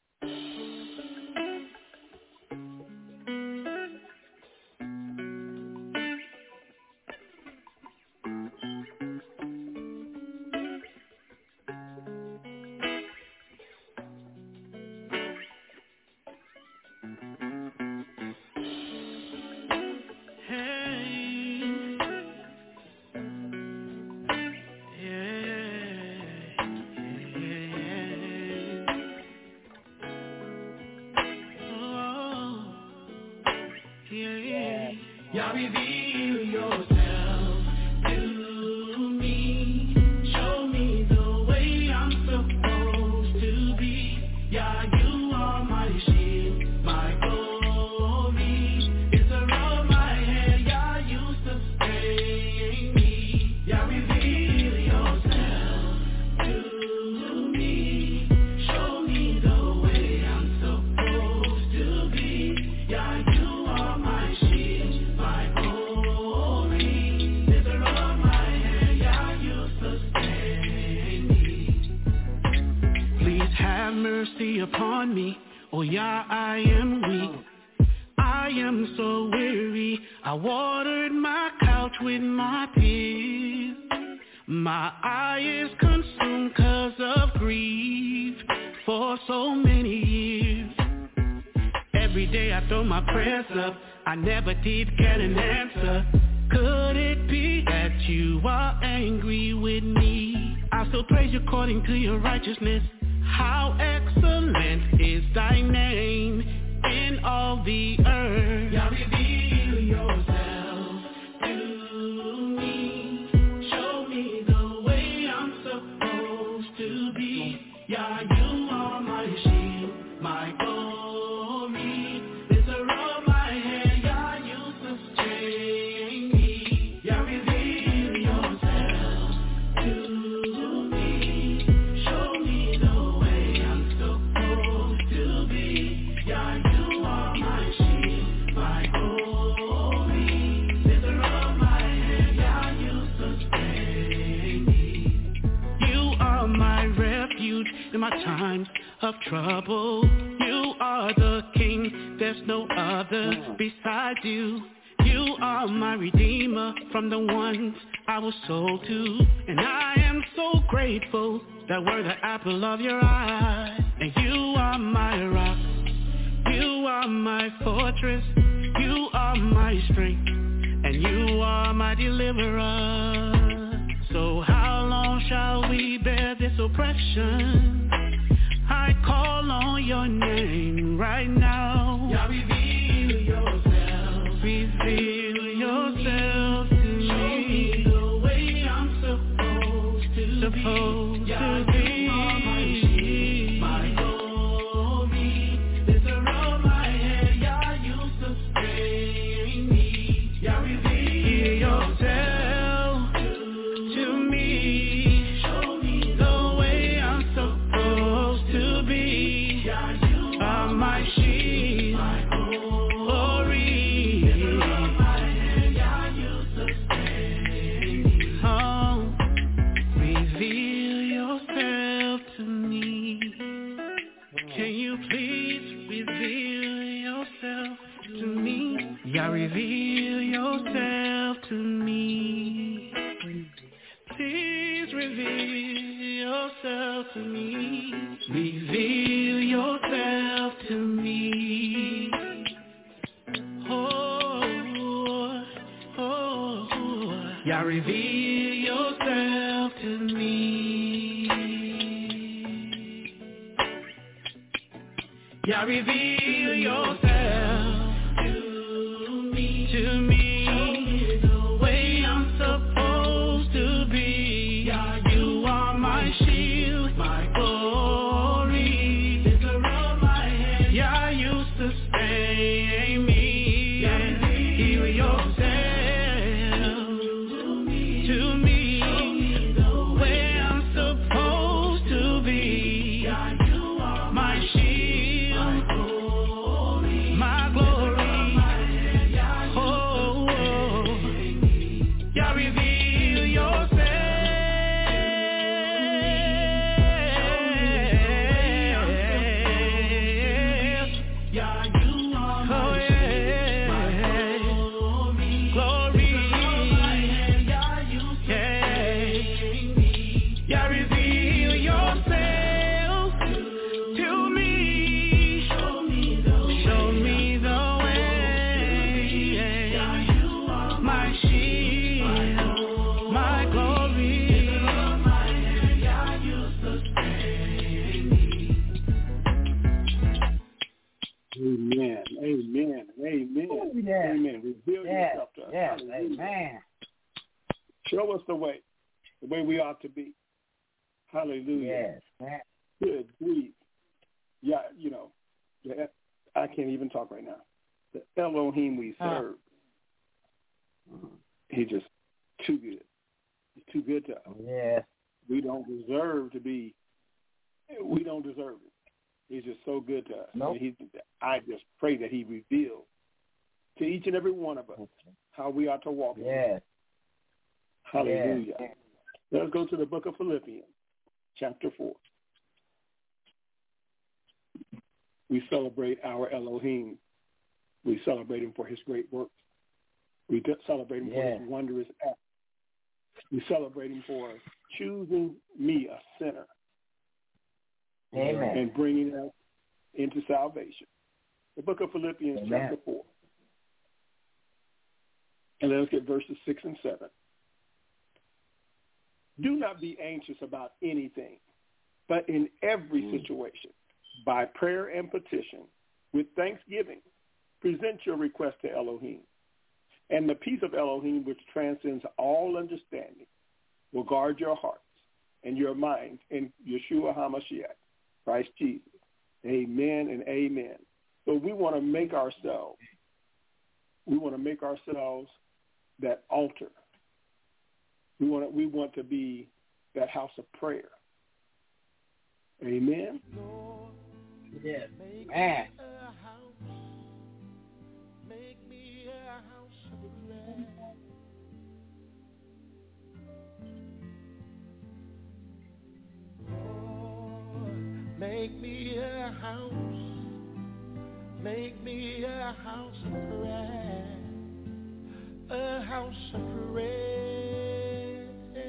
Y'all reveal yourself to me. Show me the way I'm supposed to be. Yeah, you are my shield, my glory. It's around my head, yeah, you sustain me. Yeah, reveal yourself to me. Show me the way I'm supposed to be. Yeah, you are my shield. Mercy upon me, oh yeah, I am weak, I am so weary, I watered my couch with my tears, my eye is consumed cause of grief, for so many years. Every day I throw my prayers up, I never did get an answer. Could it be that you are angry with me? I still praise you according to your righteousness. How excellent is thy name in all the earth. Yah, reveal yourself to me. Show me the way I'm supposed to be. Yah, you are my shield, my glory. Lifter of my head, Yah, you sustain me. Yah, reveal yourself to me. Show me the way I'm supposed to be. Yah, you are my shield, my glory. Lifter of my head, Yah, you sustain me. You are my refuge in my times of trouble. You are the King, there's no other beside you. You are my redeemer from the ones I was sold to. And I am so grateful that we're the apple of your eye. And you are my rock, you are my fortress, you are my strength, and you are my deliverer. So how long shall we bear this oppression? I call on your name right now. Yah, reveal yourself, reveal yourself to me. Show me the way I'm supposed to supposed be. Yah, to be. You are my shield, my glory. Lifter of my head, Yah, you sustain me. Yah, reveal yourself to me. Show me the way I'm supposed to be. Yah, you are my shield, my glory. Lifter of my head, Yah, you sustain me. Oh, reveal yourself to me. Can you please reveal yourself to me? Yah, reveal yourself to me. Please reveal yourself to me. Reveal yourself to me. Oh, oh, oh. Yah, reveal yourself to me. Yah, reveal yourself to me. To me. Show me the way I'm supposed to be. Yah, you are my shield, my glory. Lifter of my head, Yah, you sustain me. Yah, reveal yourself to me. To me. Show me the way I'm supposed to be. Yah, you are my shield, my glory. My glory. Oh, oh. Yah, reveal yourself. Yah, you are my shield, my glory. Glory. Yah, you sustain me. Yah, reveal yourself to me. Show me the way. Show me the way. Yah, you are my shield, my glory. Lifter of my head, Yah, you sustain me. Amen. Amen. Amen. Oh, yeah. Amen. Reveal Yes, yourself to us. yes, Hallelujah. amen. Show us the way, the way we ought to be. Hallelujah. Yes, man. Good grief. Yeah, you know, the, I can't even talk right now. The Elohim we serve, Huh. he's just too good. He's too good to us. Yes. We don't deserve to be, we don't deserve it. He's just so good to us. Nope. And he, I just pray that he reveals to each and every one of us how we ought to walk in Yes. him. Hallelujah. Yes. Let's go to the book of Philippians, chapter four. We celebrate our Elohim. We celebrate him for his great works. We do- celebrate him Yes. for his wondrous acts. We celebrate him for choosing me, a sinner, Amen. and bringing us into salvation. The book of Philippians Amen. chapter four. And let's get verses six and seven. Do not be anxious about anything, but in every situation, by prayer and petition, with thanksgiving, present your request to Elohim. And the peace of Elohim, which transcends all understanding, will guard your hearts and your minds in Yeshua HaMashiach, Christ Jesus. Amen and amen. So we want to make ourselves, we want to make ourselves that altar. We want to, we want to be that house of prayer. Amen. Yes. Man. Make me a house of prayer. Lord, make me a house. Make me a house of prayer. A house of prayer.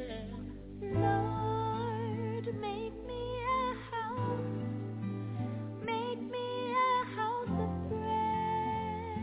Lord, make me a house. Make me a house of prayer.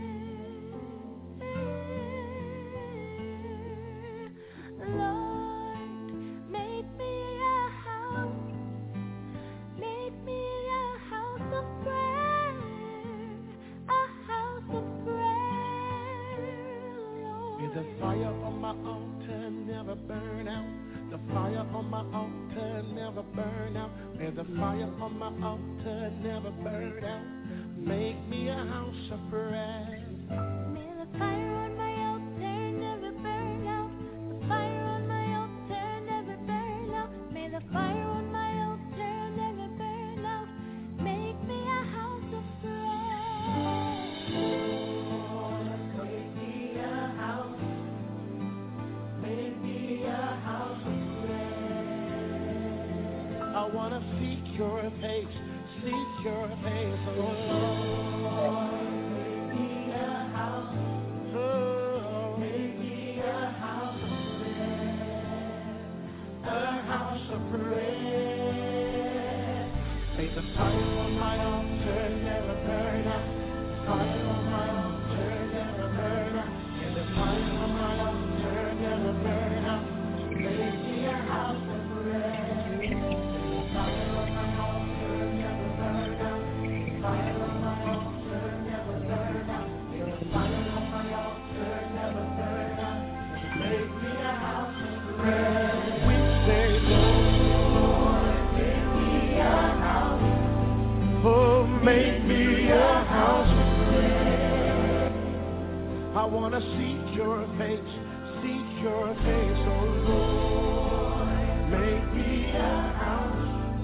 Lord, make me a house. Make me a house of prayer. A house of prayer. Lord. May the fire on my altar never burn out. The fire on my altar never burn out. May the fire on my altar never burn out. Make me a house of prayer. May the fire on my altar never burn out. The fire on my altar never burn out. May the fire on my altar never burn out. Make me a house of prayer. Make me a house. Make me a house of I want to seek your face, seek your face, oh Lord. Make me a house. Oh, Make me a house of prayer. a house of prayer. May the fire on my altar never burn out. The fire on my altar never burn out. May the fire on my altar never burn out. Make me a house of prayer. Fire on my altar never burn out. Fire on my altar never burn out. The fire on my altar never burn out. Make me a house of prayer. We say, Lord, make me a house. Oh, make me a house of prayer. I want to seek your face, seek your face, oh Lord. Make me a house.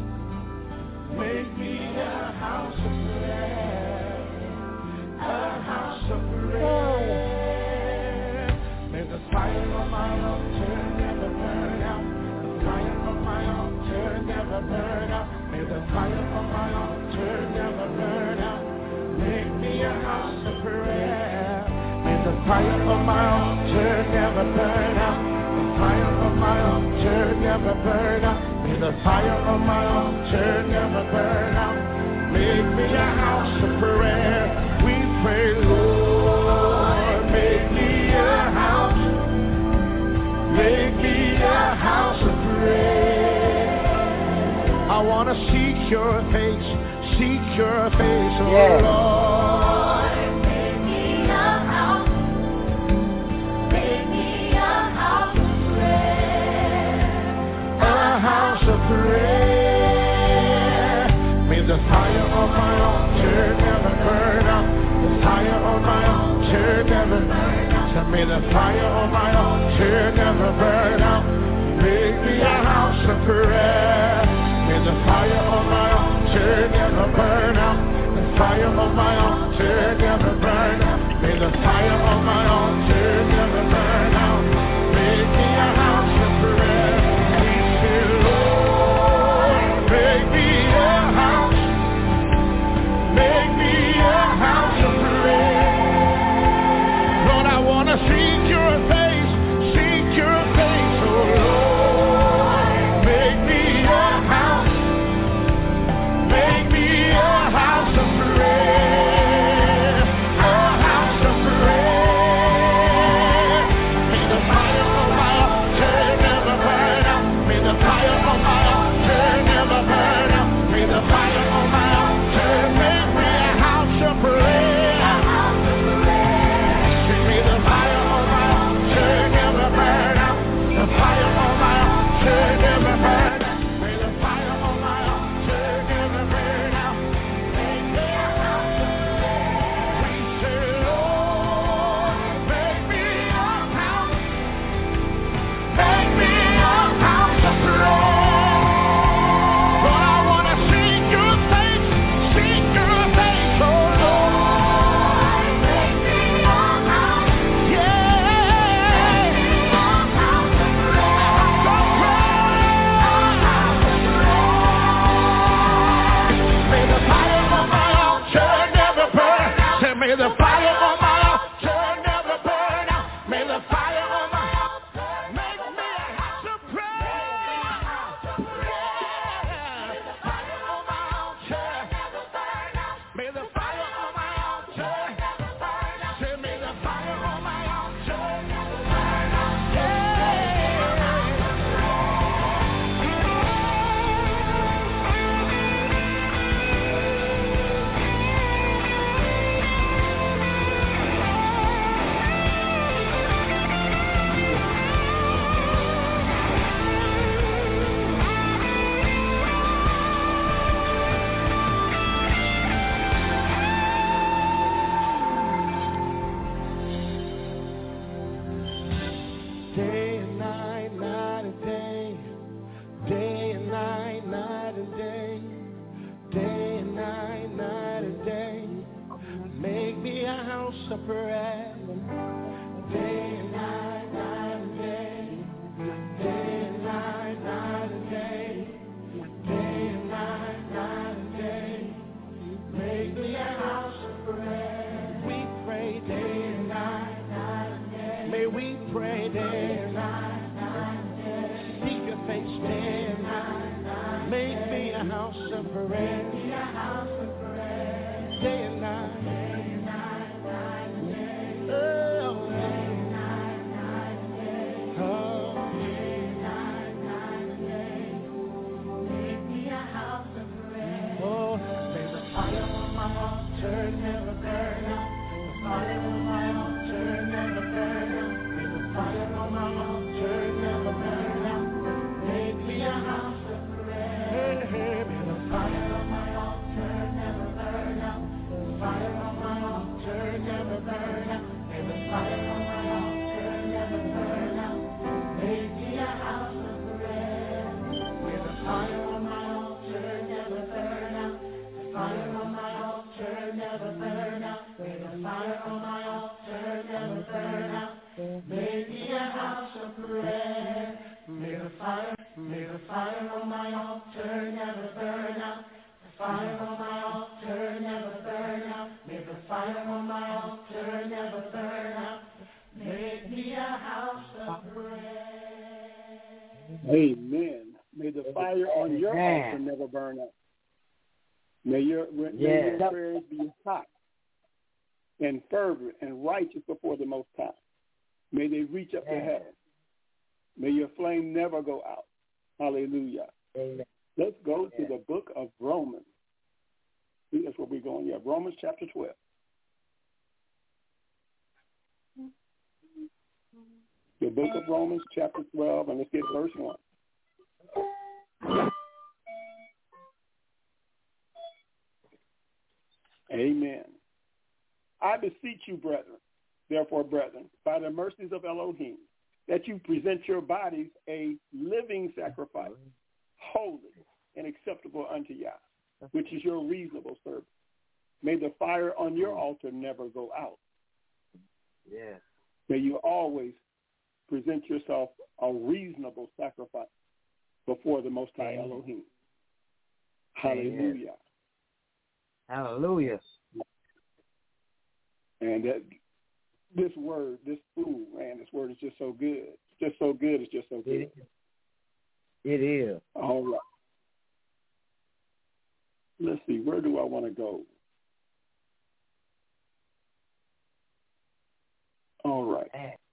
Make me a house of prayer, a house of prayer. May the fire on my altar never burn out. The fire on my altar never burn out. May the fire on my altar never burn out. Make me a house of prayer. May the fire on my altar never burn out. The fire on my altar never burn out. May the fire on my altar never burn out. Make me a house of prayer. We pray, Lord, make me a house. Make me a house of prayer. I want to seek your face, seek your face, oh Yes. Lord. Make me a house. Make me a house of prayer. A house of prayer. May the fire on my altar never burn out. The fire on my altar never burn out. So may the fire on my altar never burn out. Make me a house of prayer. May the fire on my altar never burn out. The fire on my altar never burn out. May the fire on my altar never burn out. Make me a house of prayer. We say, Lord, make me a house. Make me a house of prayer. Lord, I want to seek your face, seek your face, oh Lord. Make me a house. of prayer. Day and night, night and day. Day and night, night and day. Day and night, night and day. Make me a house of prayer. We pray day and night, night and day. May we pray day and night, night and day. Seek your face day and night, night. Make me a house of prayer. Make me a house of prayer. Day and night. Day and night, night and day. Oh. Day and night, night and day. Oh. Day and night, night and day. Make me a house of prayer. Oh. May the fire on my altar never burn out. The fire on my altar never burn out. May the fire on my altar never burn out. Make me a house of prayer. May the fire on my altar never burn out. The fire on my altar never burn out. May the fire on my altar never burn out. Make me a house of prayer. May the fire on my altar never burn out. The fire on my altar never burn out. May the fire on my altar never burn out. Make me a house of prayer. May the fire, may the fire on my altar never burn out. The fire on my altar never burn out. May the fire on my altar never burn out. Make me a house of prayer. Amen. May the fire on your Amen. altar never burn out. May your, may Yes. your prayers be hot and fervent and righteous before the Most High. May they reach up to Amen. heaven. May your flame never go out. Hallelujah. Amen. Let's go to Yes. the book of Romans. See, that's where we're going. Yeah, Romans chapter twelve. The book of Romans chapter twelve, and let's get verse one. Amen. I beseech you, brethren, therefore, brethren, by the mercies of Elohim, that you present your bodies a living sacrifice, holy and acceptable unto Yah, which is your reasonable service. May the fire on your altar never go out. Yes. May you always present yourself a reasonable sacrifice before the Most High Amen. Elohim. Hallelujah. Hallelujah. And that, this word, this ooh, man, this word is just so good. It's just so good. It's just so good. It is. It is. All right. Let's see. Where do I want to go? All right.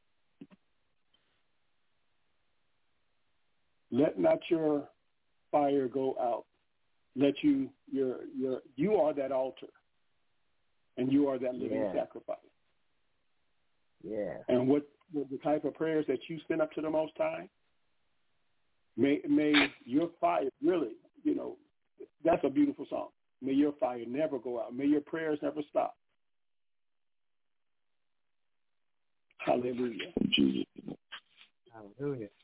Let not your fire go out. Let you, your, your, you are that altar, and you are that living Yeah. sacrifice. Yeah. And what, what the type of prayers that you send up to the Most High, may, may your fire really, you know, that's a beautiful song. May your fire never go out. May your prayers never stop. Hallelujah. Hallelujah.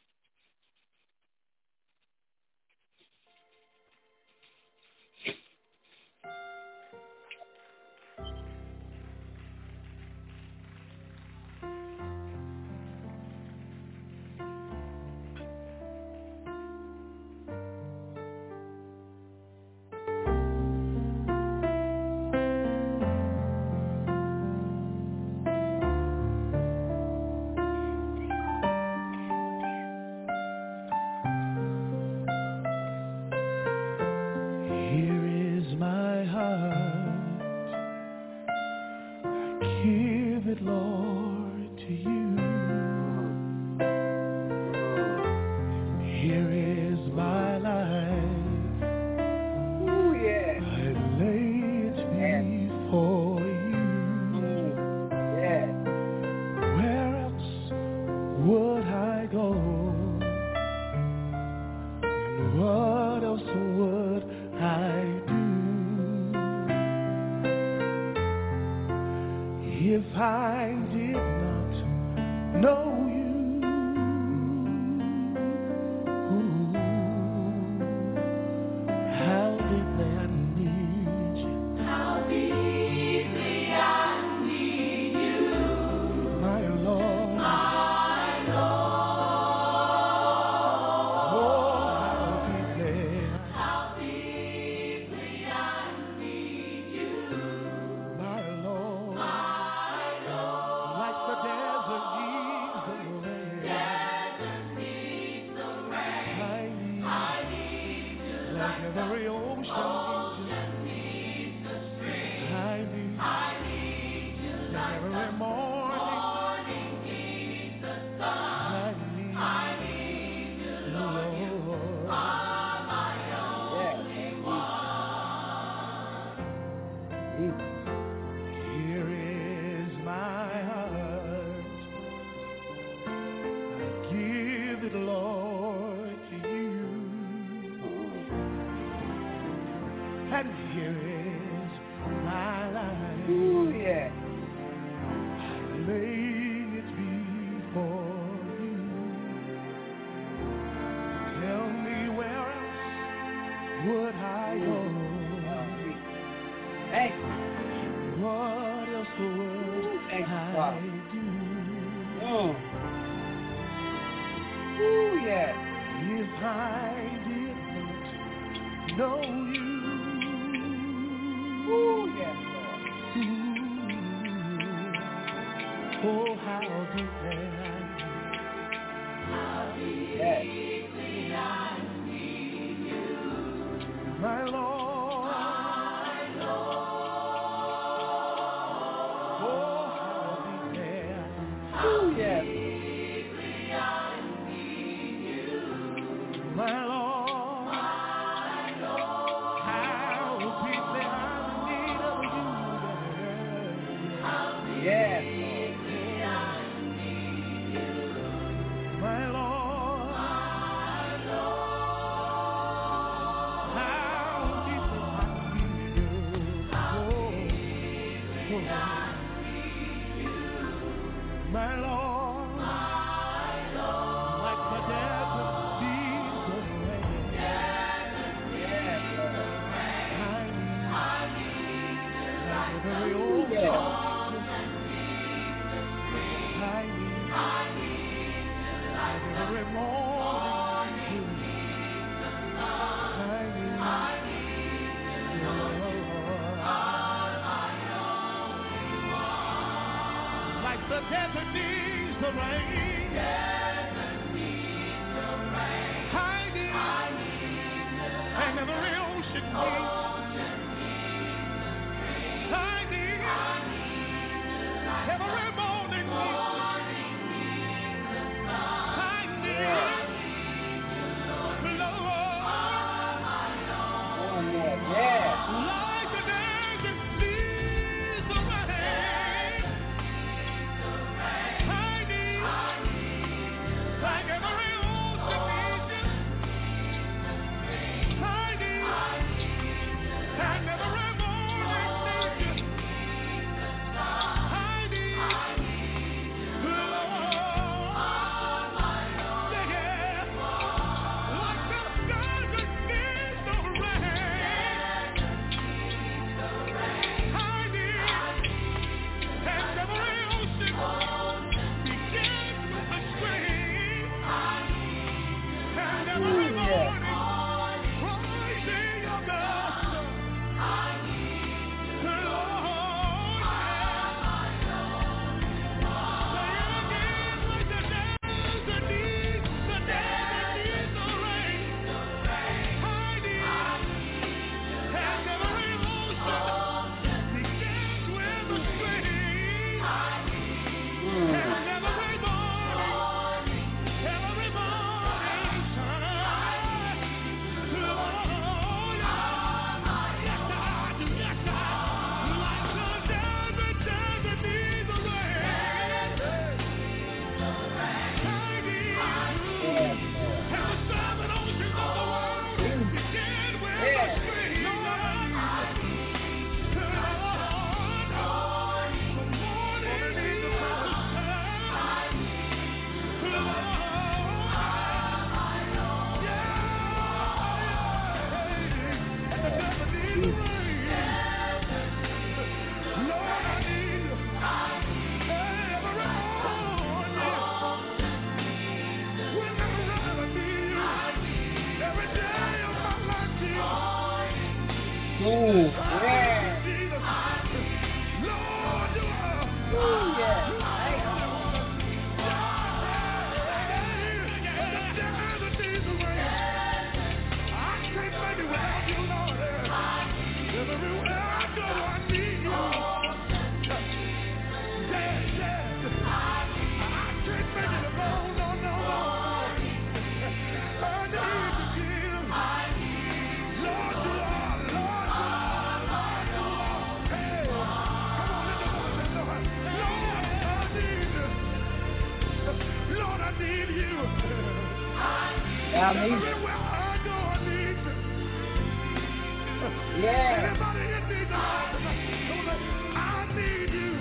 Here is my heart. I give it, Lord, to you. Here is my life. Ooh, yeah. I lay it before you. Yeah. Where else would I go? And what else would I do if I did not know you? Ooh, how deeply I need you. How deeply I need you. Here is my heart. I give it, Lord, to you. And here is my life. Ooh, yeah. I lay it before you. Tell me where else would I go? Hey. What else would Thank I you, do? Oh. Ooh, yeah. If I did not know you. Ooh, yes, Lord. Ooh. Oh, how deep I need. Yes. My Lord. Yes. My Lord, my Lord, how deeply I'm in need of you. Yes. My Lord, my Lord, how deeply I need you. Oh, oh. My Lord. The desert needs the rain. Desert needs the rain. I need, I need the rain. And every ocean needs. Ocean needs the rain. I need, I need the every morning morning needs the sun. I need, I need the Lord. Oh, my Lord. Yeah. Like the desert needs the rain. Like every ocean needs you. I need, and every morning needs you. I need, Lord, yeah, like the desert needs the rain. I need, and every ocean begins with a stream. And every morning, rising of the sun, I need the Lord. Say it again, like the desert needs, the desert needs the rain. I need, and every ocean begins with a stream. And every morning, every morning. Ooh, yeah. Ooh, yeah. Everywhere I go, I need you. Yeah. Anybody in me knows I need you.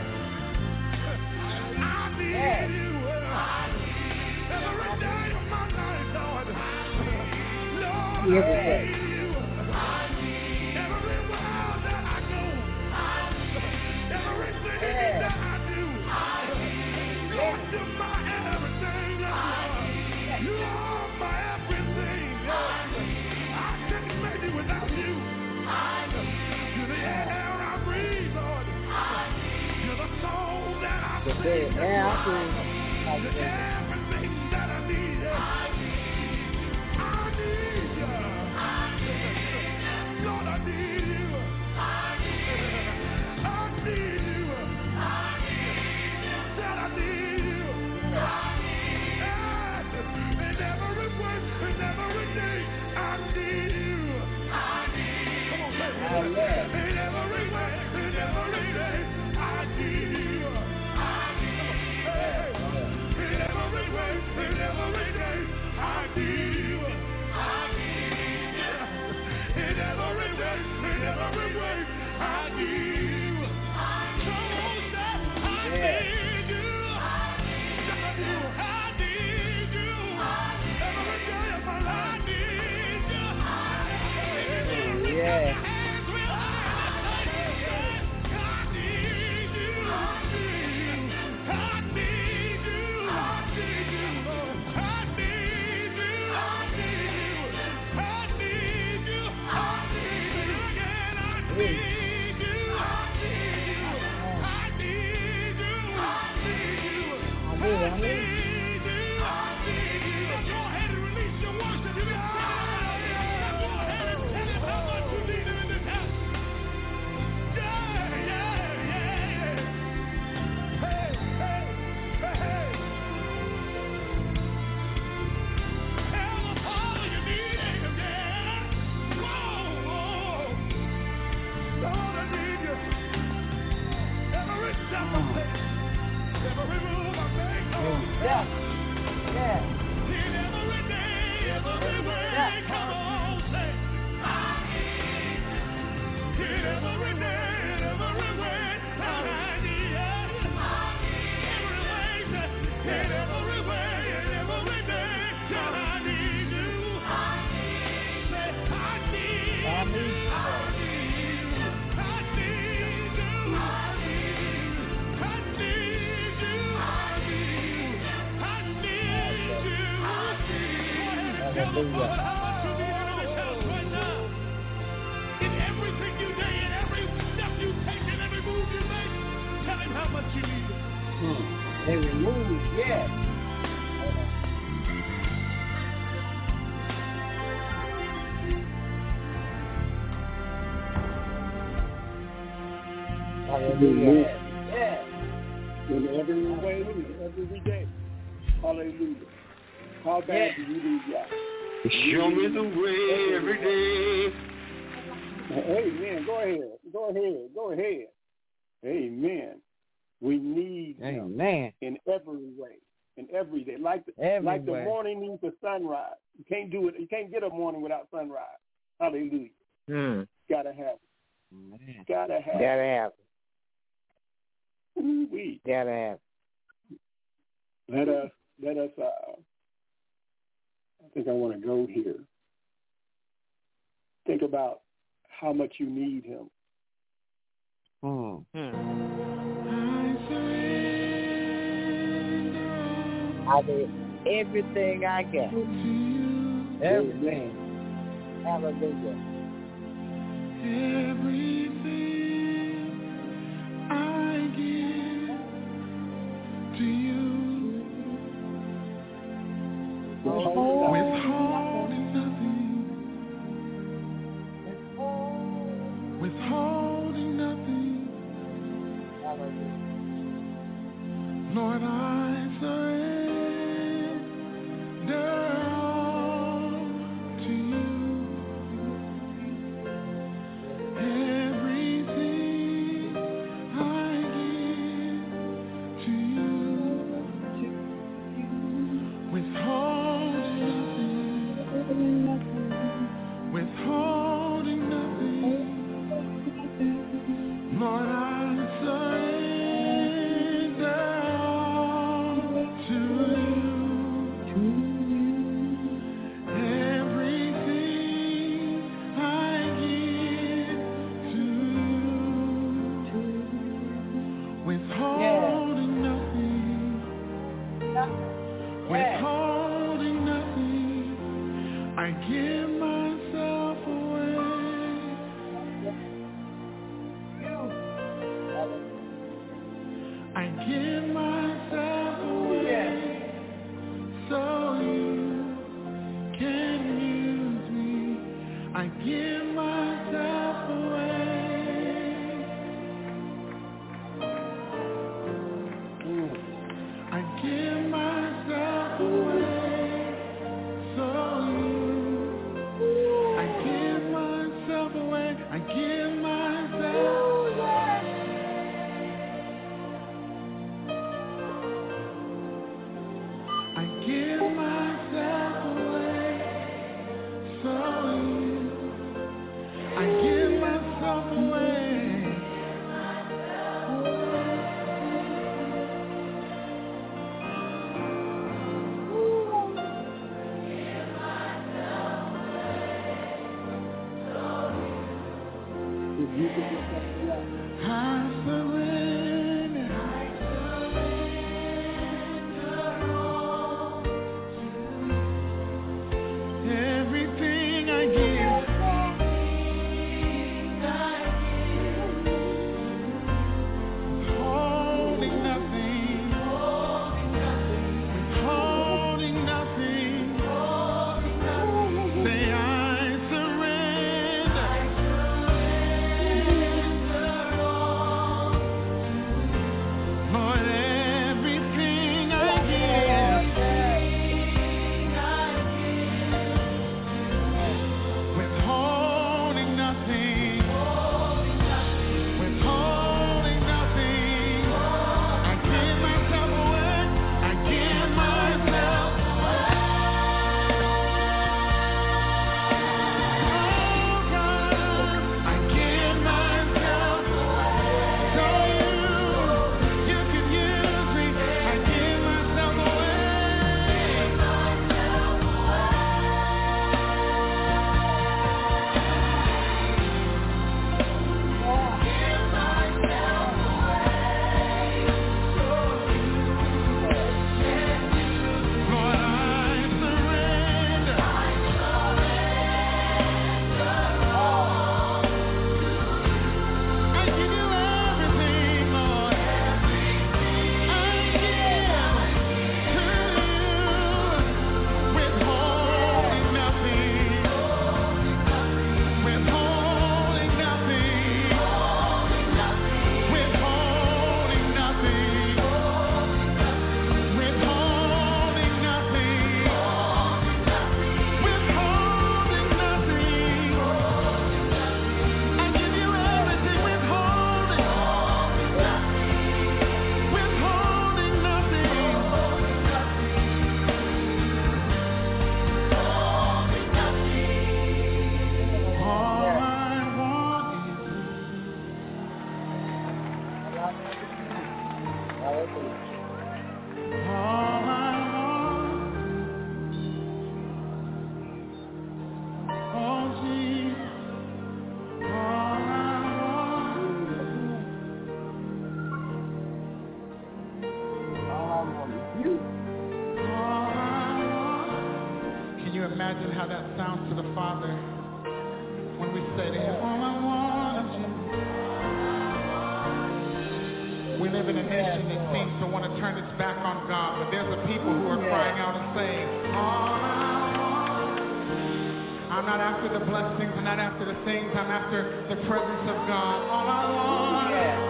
I need yeah. you. Every day of my life, Lord. Lord, yeah. I need you. Everywhere that I go, everything yeah. that I do, Lord, you're my everything. You are my everything. I can't make it without you. You're the air I breathe, Lord. You're the soul that I sing. You're everything that I need. I need you. Lord, I need you. I need you. Said I need you. In every way, in every day, I need you. Come on, say it. In every way, in every day, I need you. In every way, in every day, I need you. In every way, in every way, I need you. So that I need you. I need you. Every day of my life, I need you. Yeah. Hallelujah. Yeah. In every way, every day. Hallelujah. How bad yeah. do you need God? Show me the way every day. Amen. Go ahead. Go ahead. Go ahead. Amen. We need Amen. Him in every way. In every day. Like the, every like the way. morning needs the sunrise. You can't do it. You can't get a morning without sunrise. Hallelujah. Mm. Gotta have it. Man. Gotta have Gotta it. have it. We gotta have it. Let us, let us, uh, I think I want to go here. Think about how much you need Him. Hmm. I did everything I got. Everything. Hallelujah. Everything I give to you. Withholding nothing. Withholding nothing. Lord, I surrender all to you. Imagine how that sounds to the Father when we say to Him, all I want is you. We live in a nation that seems to want to turn its back on God, but there's a people who are crying out and saying, all I want. I'm not after the blessings, I'm not after the things, I'm after the presence of God. All I want.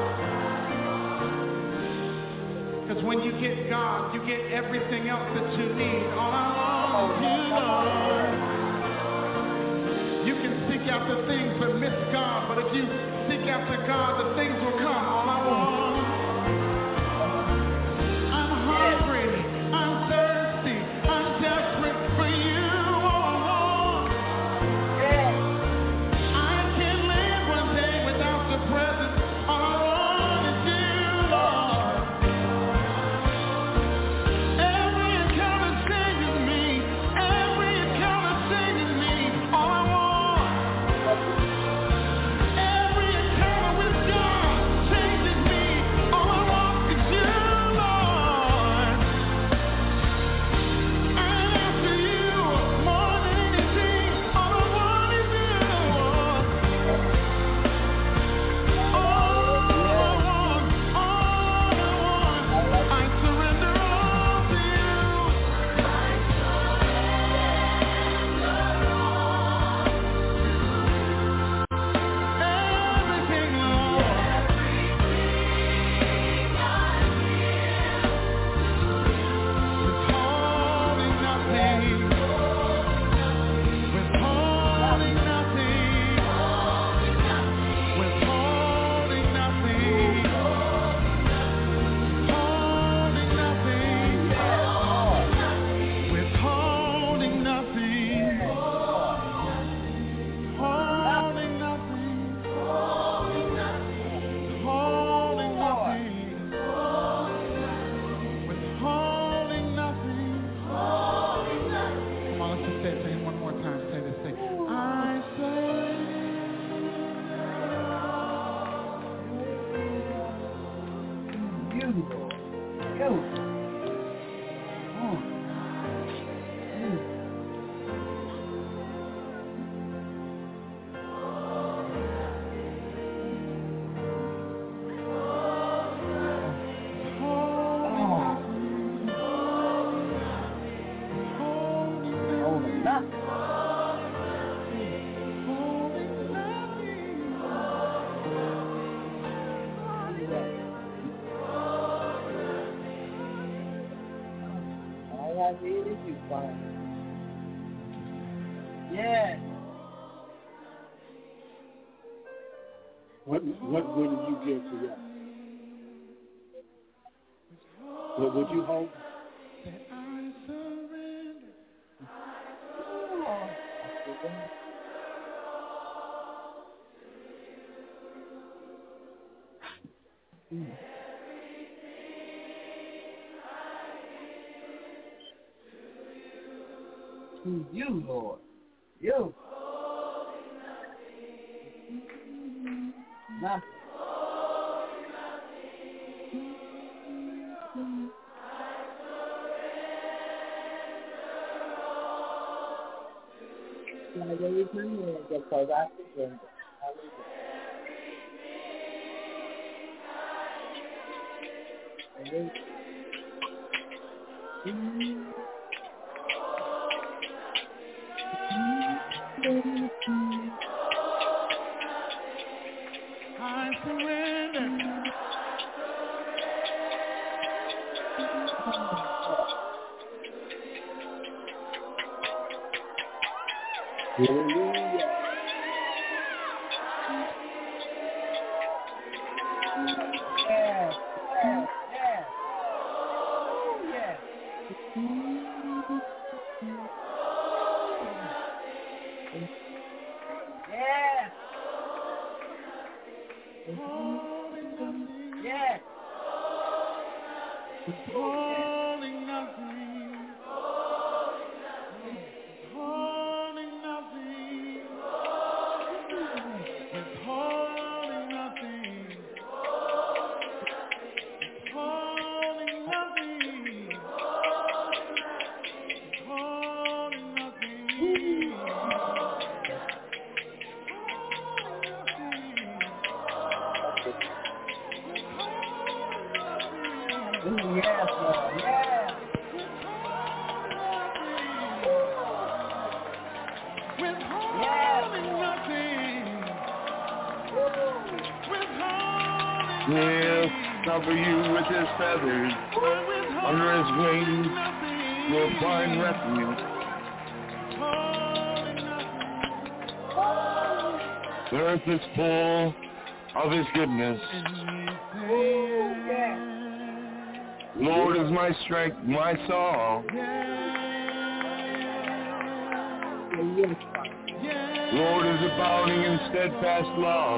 Because when you get God, you get everything else that you need. All I want is you, Lord. You can seek after things but miss God, but if you seek after God, the things will come. All I want. I'm hungry. I'm thirsty. I'm desperate for you. All I want. I can't live one day without the presence. All I want is you, Lord. Every encounter changes me. Every encounter changes me. All I want. Every encounter with God You, Lord. You. Mm. Mm. All I need is you, Father. Yes. What what wouldn't you give for that? What would you hope? Mm. To you, Lord. You. Nothing. I raise my hand because I surrender. Hallelujah. I surrender. Hallelujah. Yes, yes, yes. Oh, yes. Yes. Yes. Holding nothing. Holding nothing. Withholding nothing. Holding nothing. Holding nothing. Yes, Lord. Yes. Withholding nothing. He'll cover you with his feathers. Under his wings, you'll find refuge. The earth is full of his goodness. Lord is my strength, my song. Lord is abounding in steadfast love.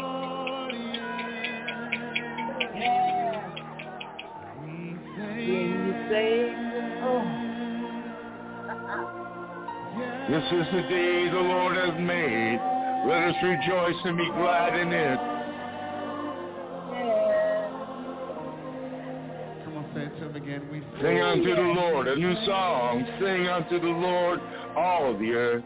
This is the day the Lord has made. Let us rejoice and be glad in it. Come on, say it to him again. We Sing unto the Lord a new song. Sing unto the Lord all of the earth.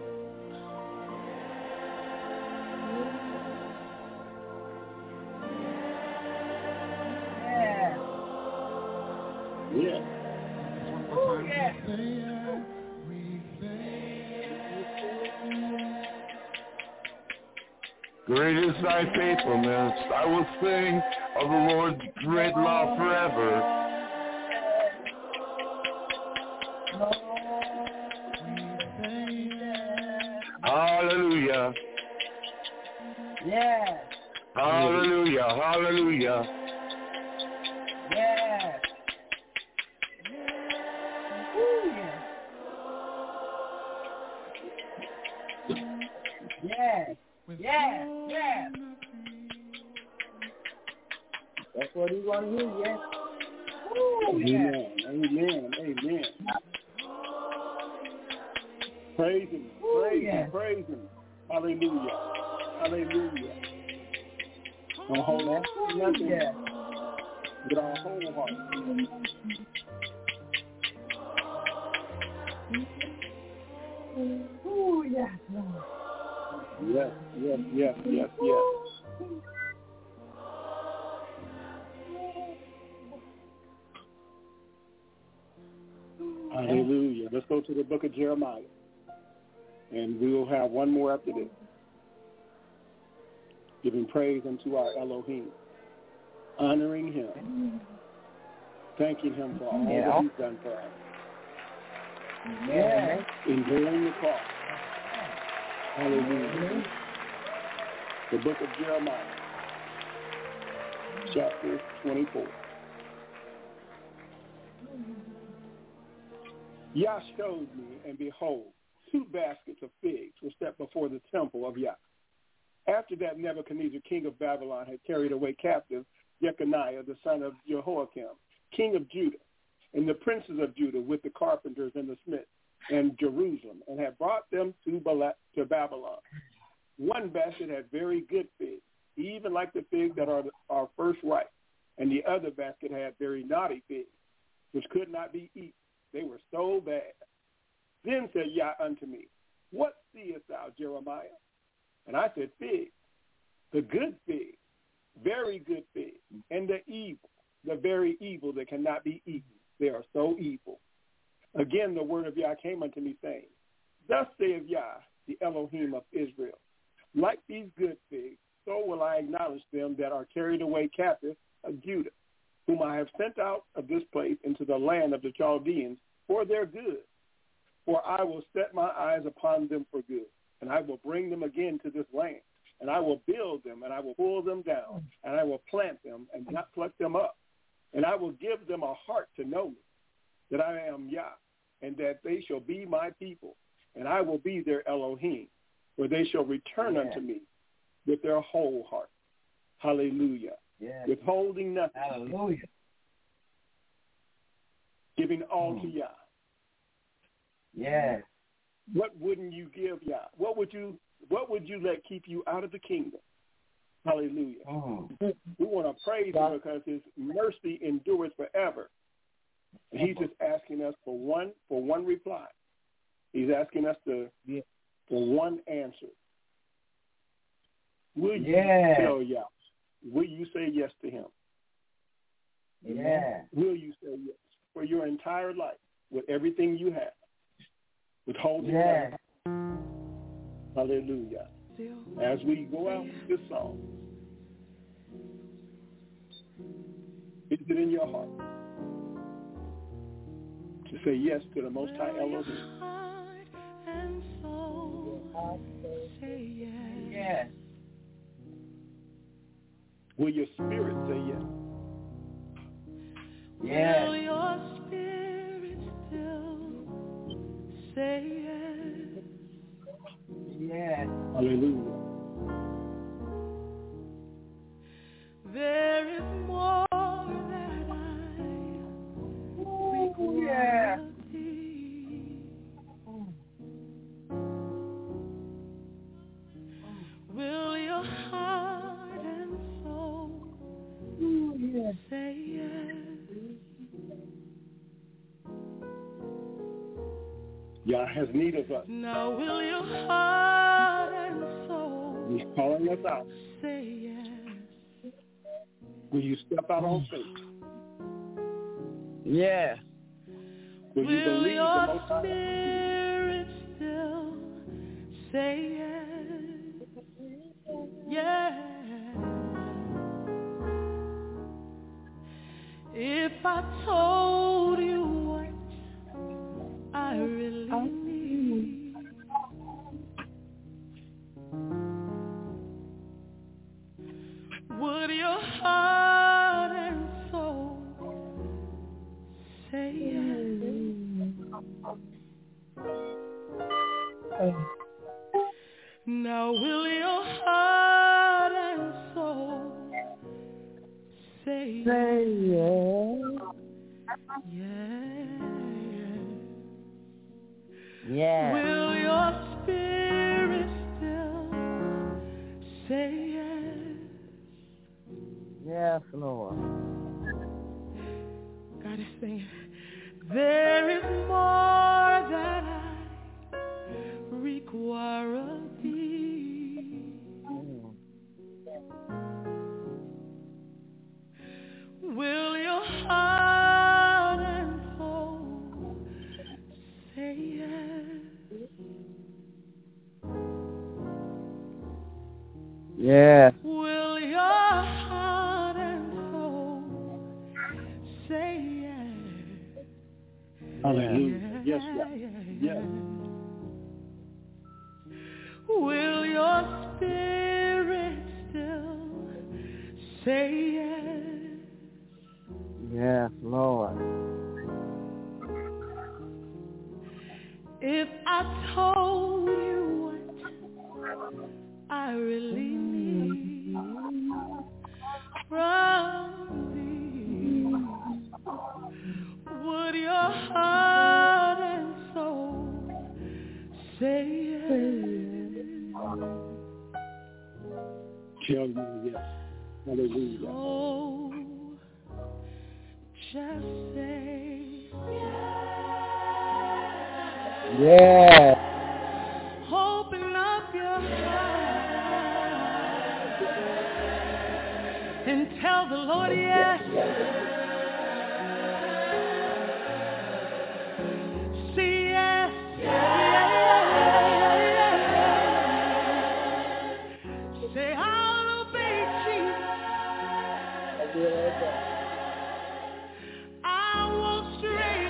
Yeah. Oh, yeah. Great is thy faithfulness. I will sing of the Lord's great love forever. Hallelujah. Yes. Hallelujah. Hallelujah. Yes. Ooh, yes. Yes. Yes. Yes. That's what he want to hear, yes. Ooh, Amen. yes. Amen. Amen. Praise him. Ooh, Praise yes. him. Praise him. Hallelujah. Hallelujah. Don't hold on to nothing. Yes. with our whole heart. Oh, yes. Yes, yes, yes, yes, yes. Hallelujah. Let's go to the book of Jeremiah. And we will have one more after this. Giving praise unto our Elohim. Honoring him. Thanking him for all yeah. that he's done for us. Yeah. Enduring the cross. Hallelujah. The book of Jeremiah, chapter twenty-four. Yah showed me, and behold, two baskets of figs were set before the temple of Yah. After that, Nebuchadnezzar, king of Babylon, had carried away captive Jeconiah, the son of Jehoiakim, king of Judah, and the princes of Judah with the carpenters and the smiths, and Jerusalem, and had brought them to, Bala- to Babylon. One basket had very good figs, even like the figs that are, are first ripe, and the other basket had very naughty figs, which could not be eaten. They were so bad. Then said Yah unto me, what seest thou, Jeremiah? And I said, figs, the good figs, very good figs, and the evil, the very evil that cannot be eaten. They are so evil. Again, the word of Yah came unto me, saying, thus saith Yah, the Elohim of Israel, like these good figs, so will I acknowledge them that are carried away captive of Judah, whom I have sent out of this place into the land of the Chaldeans for their good. For I will set my eyes upon them for good, and I will bring them again to this land, and I will build them, and I will pull them down, and I will plant them, and not pluck them up. And I will give them a heart to know me, that I am Yah, and that they shall be my people, and I will be their Elohim, for they shall return yeah. unto me with their whole heart. Hallelujah. Yeah. Withholding nothing. Hallelujah. Giving all mm. to Yah. Yeah. What wouldn't you give Yah? What would you what would you let keep you out of the kingdom? Hallelujah. Mm. We want to praise him because his mercy endures forever. And he's just asking us for one for one reply. He's asking us to yeah. for one answer. Will you yeah. tell Yah? Will you say yes to him? Yeah. Will you say yes for your entire life with everything you have? Withholding yeah. nothing. Hallelujah. As we go out with this song, is it in your heart to say yes to the Most High Elohim? Heart and soul say yes. Yes. Will your spirit say yes? Yes. Will your spirit still say yes? Yes. Hallelujah. There is more that I require yeah. of thee. Will your heart and soul yes. say yes? Yah has need of us. Now will your heart and soul He's calling us out. say yes? Will you step out on faith? Yeah. Will you will believe your the Most High? spirit still say yes? Yeah. If I told you what I really need, would your heart and soul say yes? Now will your heart and soul say yes? Say yes. Yeah. Yeah. Will your spirit still say yes? Yes, Lord. Everybody sing. There is more that I require of thee. Will your heart and soul say yes? Yeah. Will your heart and soul say yes? Hallelujah. Yes, God. Yes. Will your spirit still say yes? Yes, Lord. If I told you what I really need from thee, would your heart and soul say yes? Tell you yes. Hallelujah. So just say yes. Yes. Open up your heart and tell the Lord yes. Say yes. Yes. Say I'll obey Jesus. I won't stray,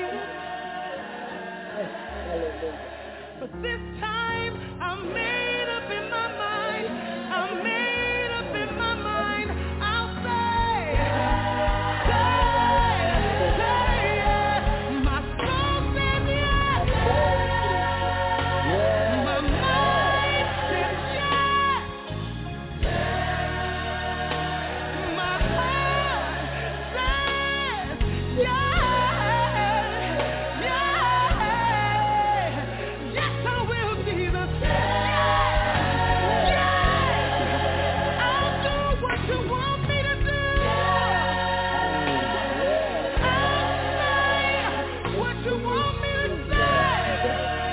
Jesus. But this time I'm made up in my mind. I'm made up in my mind. I'll say, say, say yes. My soul says yes. My mind says yes. My heart says yes. Yes, I will, Jesus. Yes, yes. I'll do what you want me to do. I'll say what you want me to say.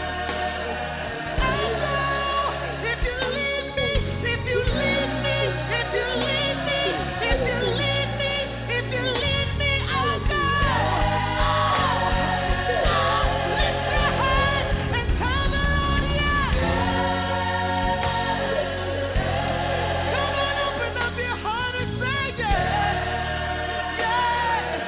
I'll go if you lead me, if you lead me, if you lead me, if you lead me, if you lead me, I'll go. Lift your hands and tell the Lord yes. Come on, open up your heart and say yes. Yes,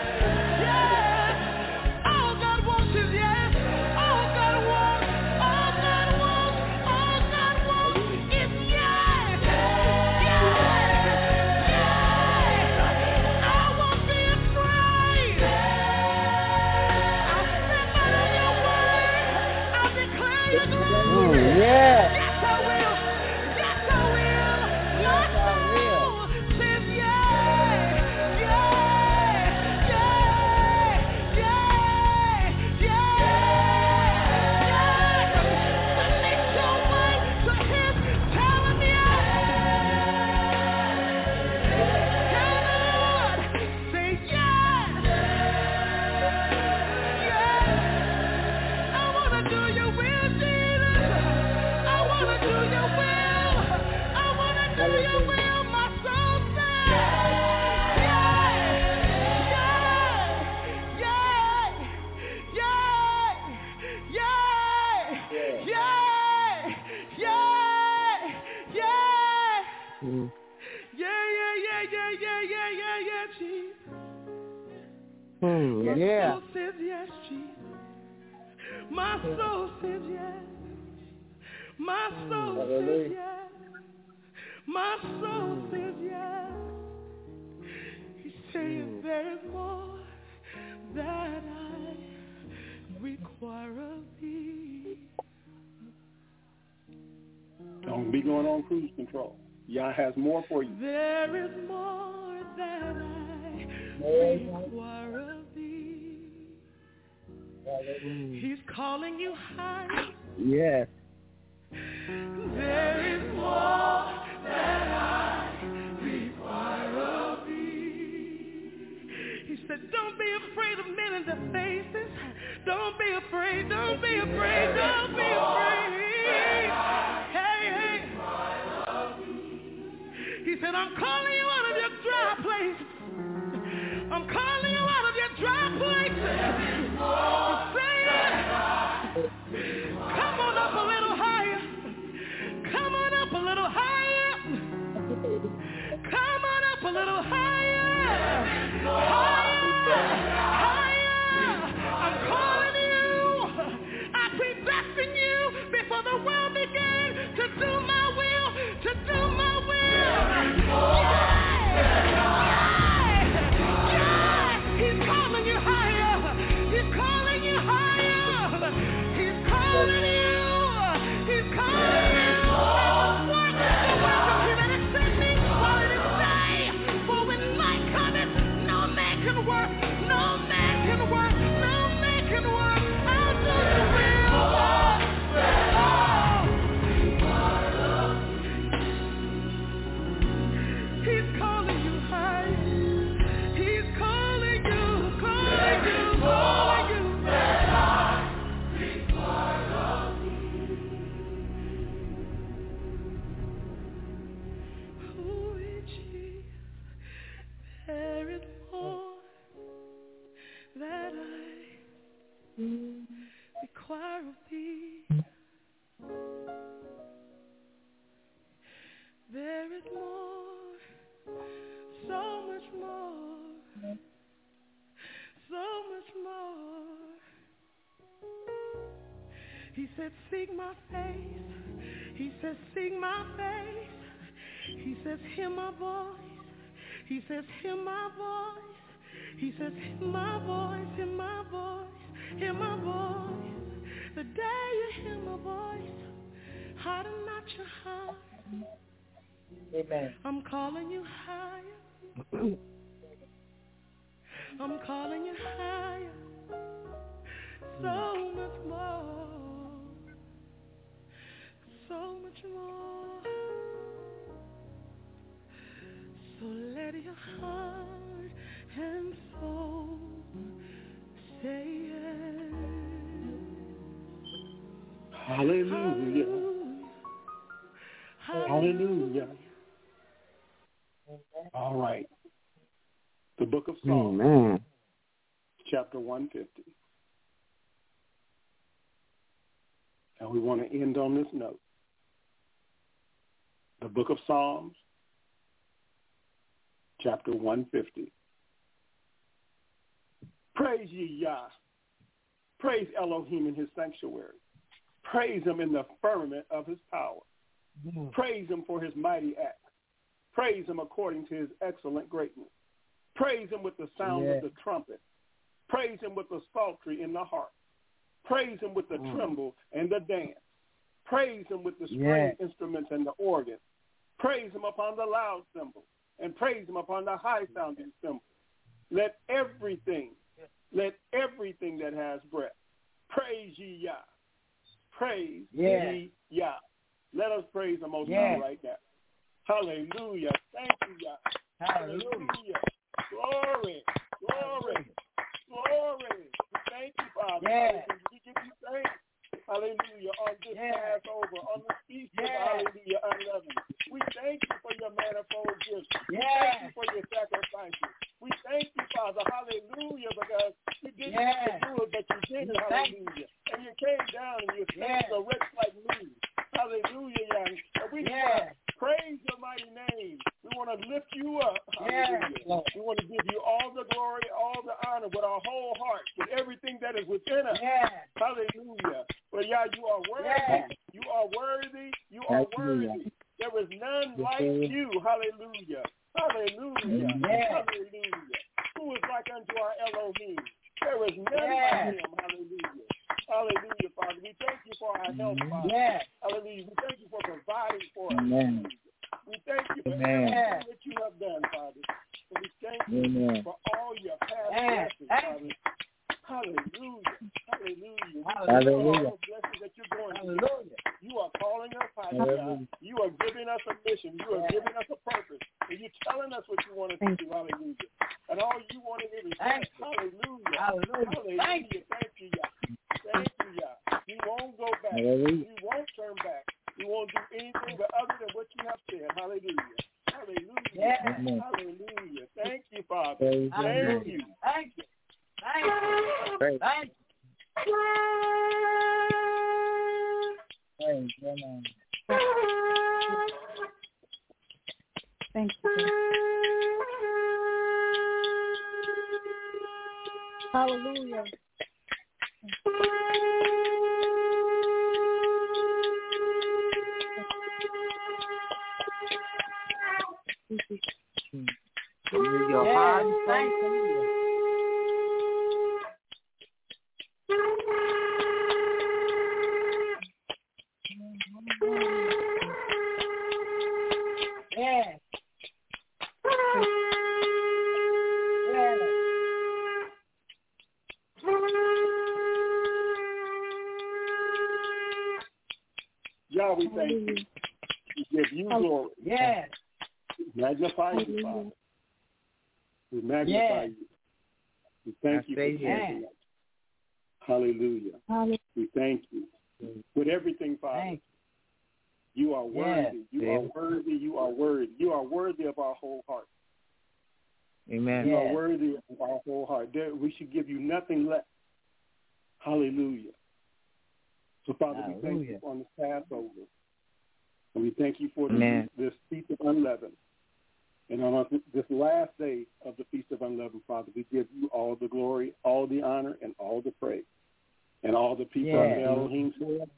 yes. All God wants is yes. All God wants, all God wants, all God wants is yes. Yes, yes. I won't be afraid. I'll step out of your way. I'll declare your glory. Mm, yeah. Yes, I will. Yes, I will. My soul says yes. Yes, yes, yes, yes. Submit your way to Him. Tell Him yes. Tell the Lord. Say yes. Yes. I want to do your will, Jesus. I want to do your will. I want to do your will. My soul says yes. Yes. Yes. Yes. Yes. Yes. Yes. Yes. Mm. Yeah, yeah, yeah, yeah, yeah, yeah, yeah, yeah, Jesus. Mm, My yeah. soul says yes, Jesus. My soul says yes. My soul says yes. My soul says yes. He's saying there is more that I require of thee. Don't be going on cruise control. Yah has more for you. There is more that I require of thee. He's calling you high. Yes. There is more that I require of thee. He said, don't be afraid Don't be afraid, don't be afraid, don't be afraid. Hey, hey. He said, I'm calling you out of your dry place. I'm calling you out of your dry place. Say it. Come on up a little higher. Come on up a little higher. Come on up a little higher. Higher. Higher. I'm calling you. I predestined you before the world began to do my will, to do my will. Yeah. He's calling you higher. He's calling you higher. He's calling you. He's calling you. What? The work of him that has sent me while it is day. For when night cometh, no man can work. No man can work. No man can work. I'll do the will. Oh. He's calling you higher. He's calling you, calling you, calling you. Who is Jesus? There is more that I require of thee. There is more, so much more. So much more. He said, seek my face. He says, seek my face. He says, hear my voice. He says, hear my voice. He says, hear my voice, hear my voice, hear my voice. The day you hear my voice, harden not your heart. Amen. I'm calling you higher. I'm calling you higher, so much more, so much more. So let your heart and soul say yes. Hallelujah. Hallelujah. Hallelujah. All right. The book of Psalms, Amen. chapter one fifty. And we want to end on this note. The book of Psalms, chapter one fifty. Praise ye Yah. Praise Elohim in his sanctuary. Praise him in the firmament of his power. Mm. Praise him for his mighty acts. Praise him according to his excellent greatness. Praise him with the sound yeah. of the trumpet. Praise him with the psaltery in the harp. Praise him with the mm. tremble and the dance. Praise him with the string yeah. instruments and the organ. Praise him upon the loud cymbal. And praise him upon the high-sounding cymbal. Let everything, let everything that has breath, praise ye Yah. Praise yeah. ye Yah. Let us praise the Most High yeah. right now. Hallelujah. Thank you, Yah. Hallelujah. Hallelujah. Glory, glory, glory. Thank you, Father. Yeah. We give you thanks. Hallelujah. On this yeah. Passover, on the feast of yeah. Hallelujah unleavened. We thank you for your manifold gifts. We yeah. thank you for your sacrifices. We thank you, Father. Hallelujah, because you didn't yeah. have to do it, but you did it. Hallelujah. And you came down and you saved yeah. a wretch like me. Hallelujah, young. And we yeah. want to praise your mighty name. We want to lift you up. Hallelujah. Yeah. We want to give you all the glory, all the honor with our whole heart, with everything that is within us. Yeah. Hallelujah. But yeah, you are worthy. Yeah. You are worthy. You are worthy. There is none like you. Hallelujah. Hallelujah. Yeah. Hallelujah. Who is like unto our Elohim? There is none yeah. like him. Hallelujah. Hallelujah, Father. We thank you for our help, Father. Yeah. Hallelujah. We thank you for providing for us. Amen. We thank you for Amen. everything that you have done, Father. And we thank you Amen. for all your past blessings, Father. Hallelujah. Hallelujah. Hallelujah. All those blessings that you're going to do. You are calling us, Father. You are giving us a mission. You are giving us a purpose. And you're telling us what you want us to do. Hallelujah. And all you want to do is thank Hallelujah. Hallelujah. Hallelujah. Thank you, Yah. thank you, Yah. We won't go back. Hallelujah. We won't turn back. We won't do anything but other than what you have said. Hallelujah. Hallelujah. Yes. Hallelujah. Thank you, Father. Praise Thank you. Thank you. Thank you. Praise. Thank you. Praise your name. Thank you. Hallelujah. Your Yes, heart and thank soul. you. Yes. Yes. Yah, we thank you. We give you glory. Yes. We magnify you, Father. We magnify Yes. you. We thank I you for say the yes. yes. Hallelujah. Hallelujah. We thank you. With everything, Father, Thank you are Yes. worthy. You Yes. are worthy. You are worthy. You are worthy of our whole heart. Amen. You Yes. are worthy of our whole heart. There, we should give you nothing less. Hallelujah. So, Father, we thank Hallelujah. you on this Passover. And we thank you for Amen. this, this Feast of Unleavened. And on this last day of the Feast of Unleavened, Father, we give you all the glory, all the honor, and all the praise. And all the people Yes. of Elohim said,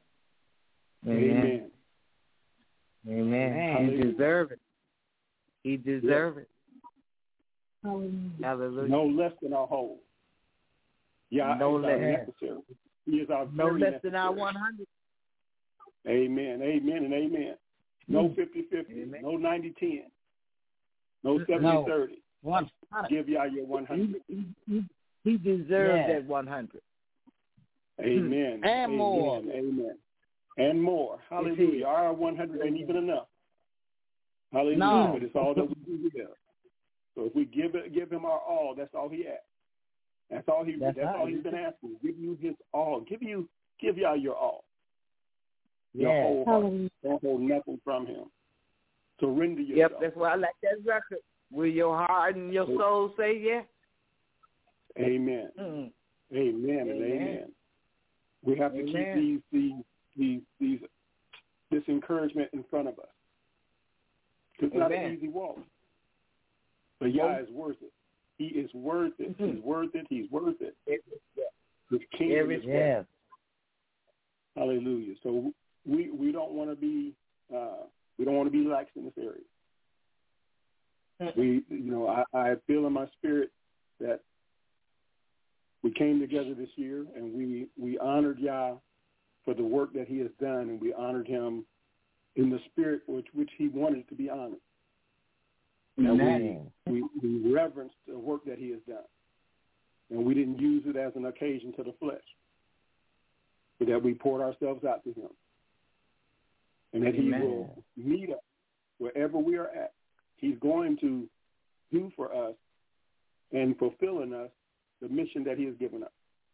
Amen. Amen. Amen. Amen. He deserve it. He deserve it. Hallelujah. Hallelujah. No less than our whole. Yeah, No is our less. necessary. He is our No very less than our necessary. one hundred. Amen. Amen and amen. No Mm. fifty-fifty. Amen. No ninety-ten. No No. seventy-thirty. One. Give y'all your one hundred. He, he, he deserves Yeah. that one hundred. Amen. And amen. more. Amen. And more. Hallelujah. Our one hundred ain't even enough. Hallelujah. No. But it's all that we can give. So if we give it, give him our all, that's all he asks. That's all he. That's That's, right. all he's been asking. Give you his all. Give you. Give y'all your all. Your Yeah. whole heart. Hallelujah. Don't hold nothing from him. Surrender Yep, yourself. that's why I like that record. Will your heart and your soul say yes? Amen. Mm. Amen and Amen. amen. We have to Amen. keep these, these, these, these, this encouragement in front of us. It's not Amen. an easy walk. But Yah is worth it. He is worth it. Mhm. He's worth it. He's worth it. Every step. His kingdom Every is step. worth it. Yes. Hallelujah. So we we don't want to be uh, we don't want to be lax in this area. Mhm. We you know I, I feel in my spirit that we came together this year and we we honored Yah for the work that He has done, and we honored Him in the spirit which which He wanted to be honored. And Amen. we, we we reverenced the work that He has done, and we didn't use it as an occasion to the flesh, but that we poured ourselves out to Him, and that He Amen. will meet us wherever we are at. He's going to do for us and fulfill in us the mission that He has given us.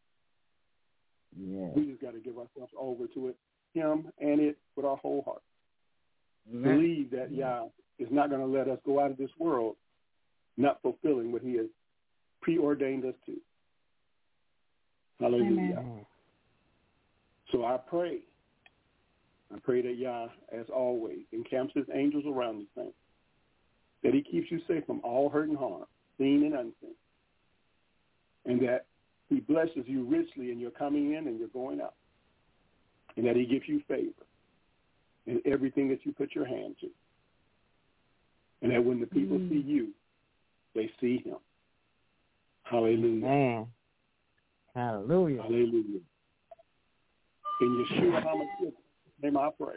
Yes. We just got to give ourselves over to it, Him and it with our whole heart. Amen. Believe that Yah is not going to let us go out of this world not fulfilling what He has preordained us to. Hallelujah. Amen. So I pray, I pray that Yah, as always, encamps His angels around these things, that He keeps you safe from all hurt and harm, seen and unseen, and that He blesses you richly in your coming in and your going out, and that He gives you favor in everything that you put your hand to, and that when the people Mm. see you, they see Him. Hallelujah. Man. Hallelujah. Hallelujah. In Yeshua HaMashiach's name I pray.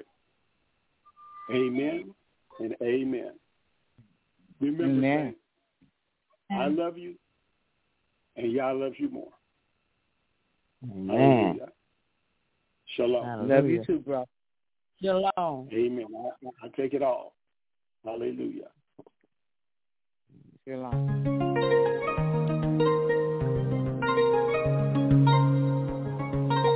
Amen and amen. Remember, Amen. saints, I love you, and Yah loves you more. Amen. Hallelujah. Shalom. Hallelujah. Love you too, bro. Shalom. Amen. I, I take it all. Hallelujah. Shalom.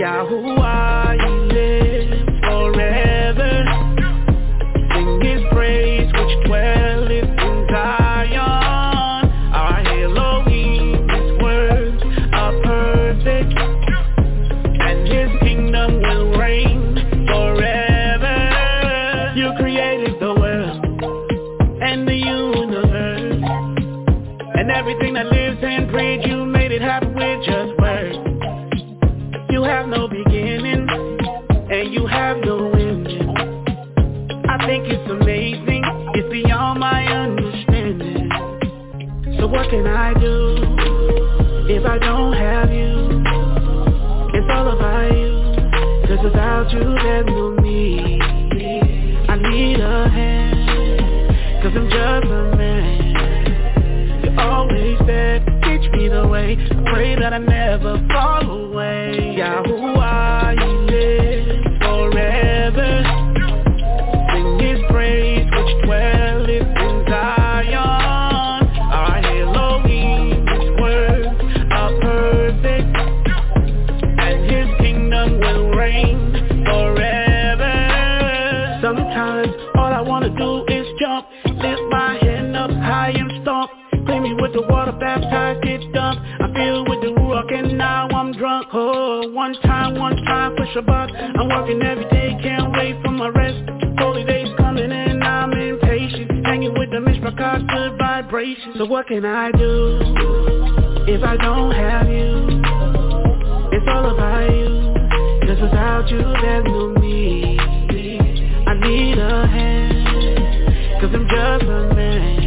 Yahuwah, He lives forever. Sing His praise which dwelleth in Zion. Our Elohim, His words are perfect, and His kingdom will reign forever. You created the world and the universe, and everything that lives and breathes. You made it happen with just words. You have no beginning, and you have no ending. I think it's amazing, it's beyond my understanding. So what can I do if I don't have you? It's all about you, 'cause without you there's no me. I need a hand, 'cause I'm just a man. You're always there to teach me the way. I pray that I never fall away. Yahuwah, He lives forever. Sing His praise which dwelleth in Zion. Our Elohim, His words are perfect, and His kingdom will reign forever. Sometimes all I wanna do is jump, lift my hand up high and stomp. Clean me with the water, baptized, get dumped. I feel with the Ruach and now I'm drunk. Oh, one time, one time for Shabbat. I'm working every day, can't wait for my rest. Holy days coming and I'm impatient. Hanging with the Mishpachah, good vibrations. So what can I do if I don't have you? It's all about you, 'cause without you there's no me. I need a hand, 'cause I'm just a man.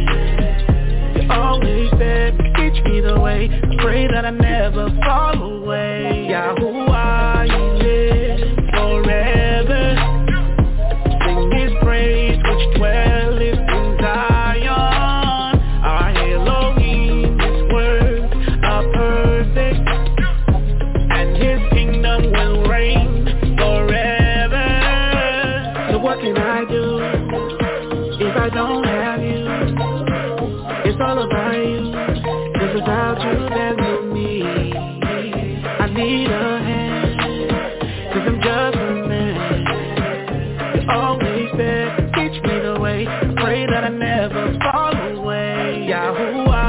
Always there to teach me the way. I pray that I never fall away. Yahuwah, He lives forever. Sing His praise which dwelleth in Zion. Our Elohim, His words are perfect, and His kingdom will reign forever. So what can I do if I don't have you? It's all about you, 'cause without you there's no me. I need a hand, 'cause I'm just a man. You're always there to teach me the way. I pray that I never fall away. Yahuwah,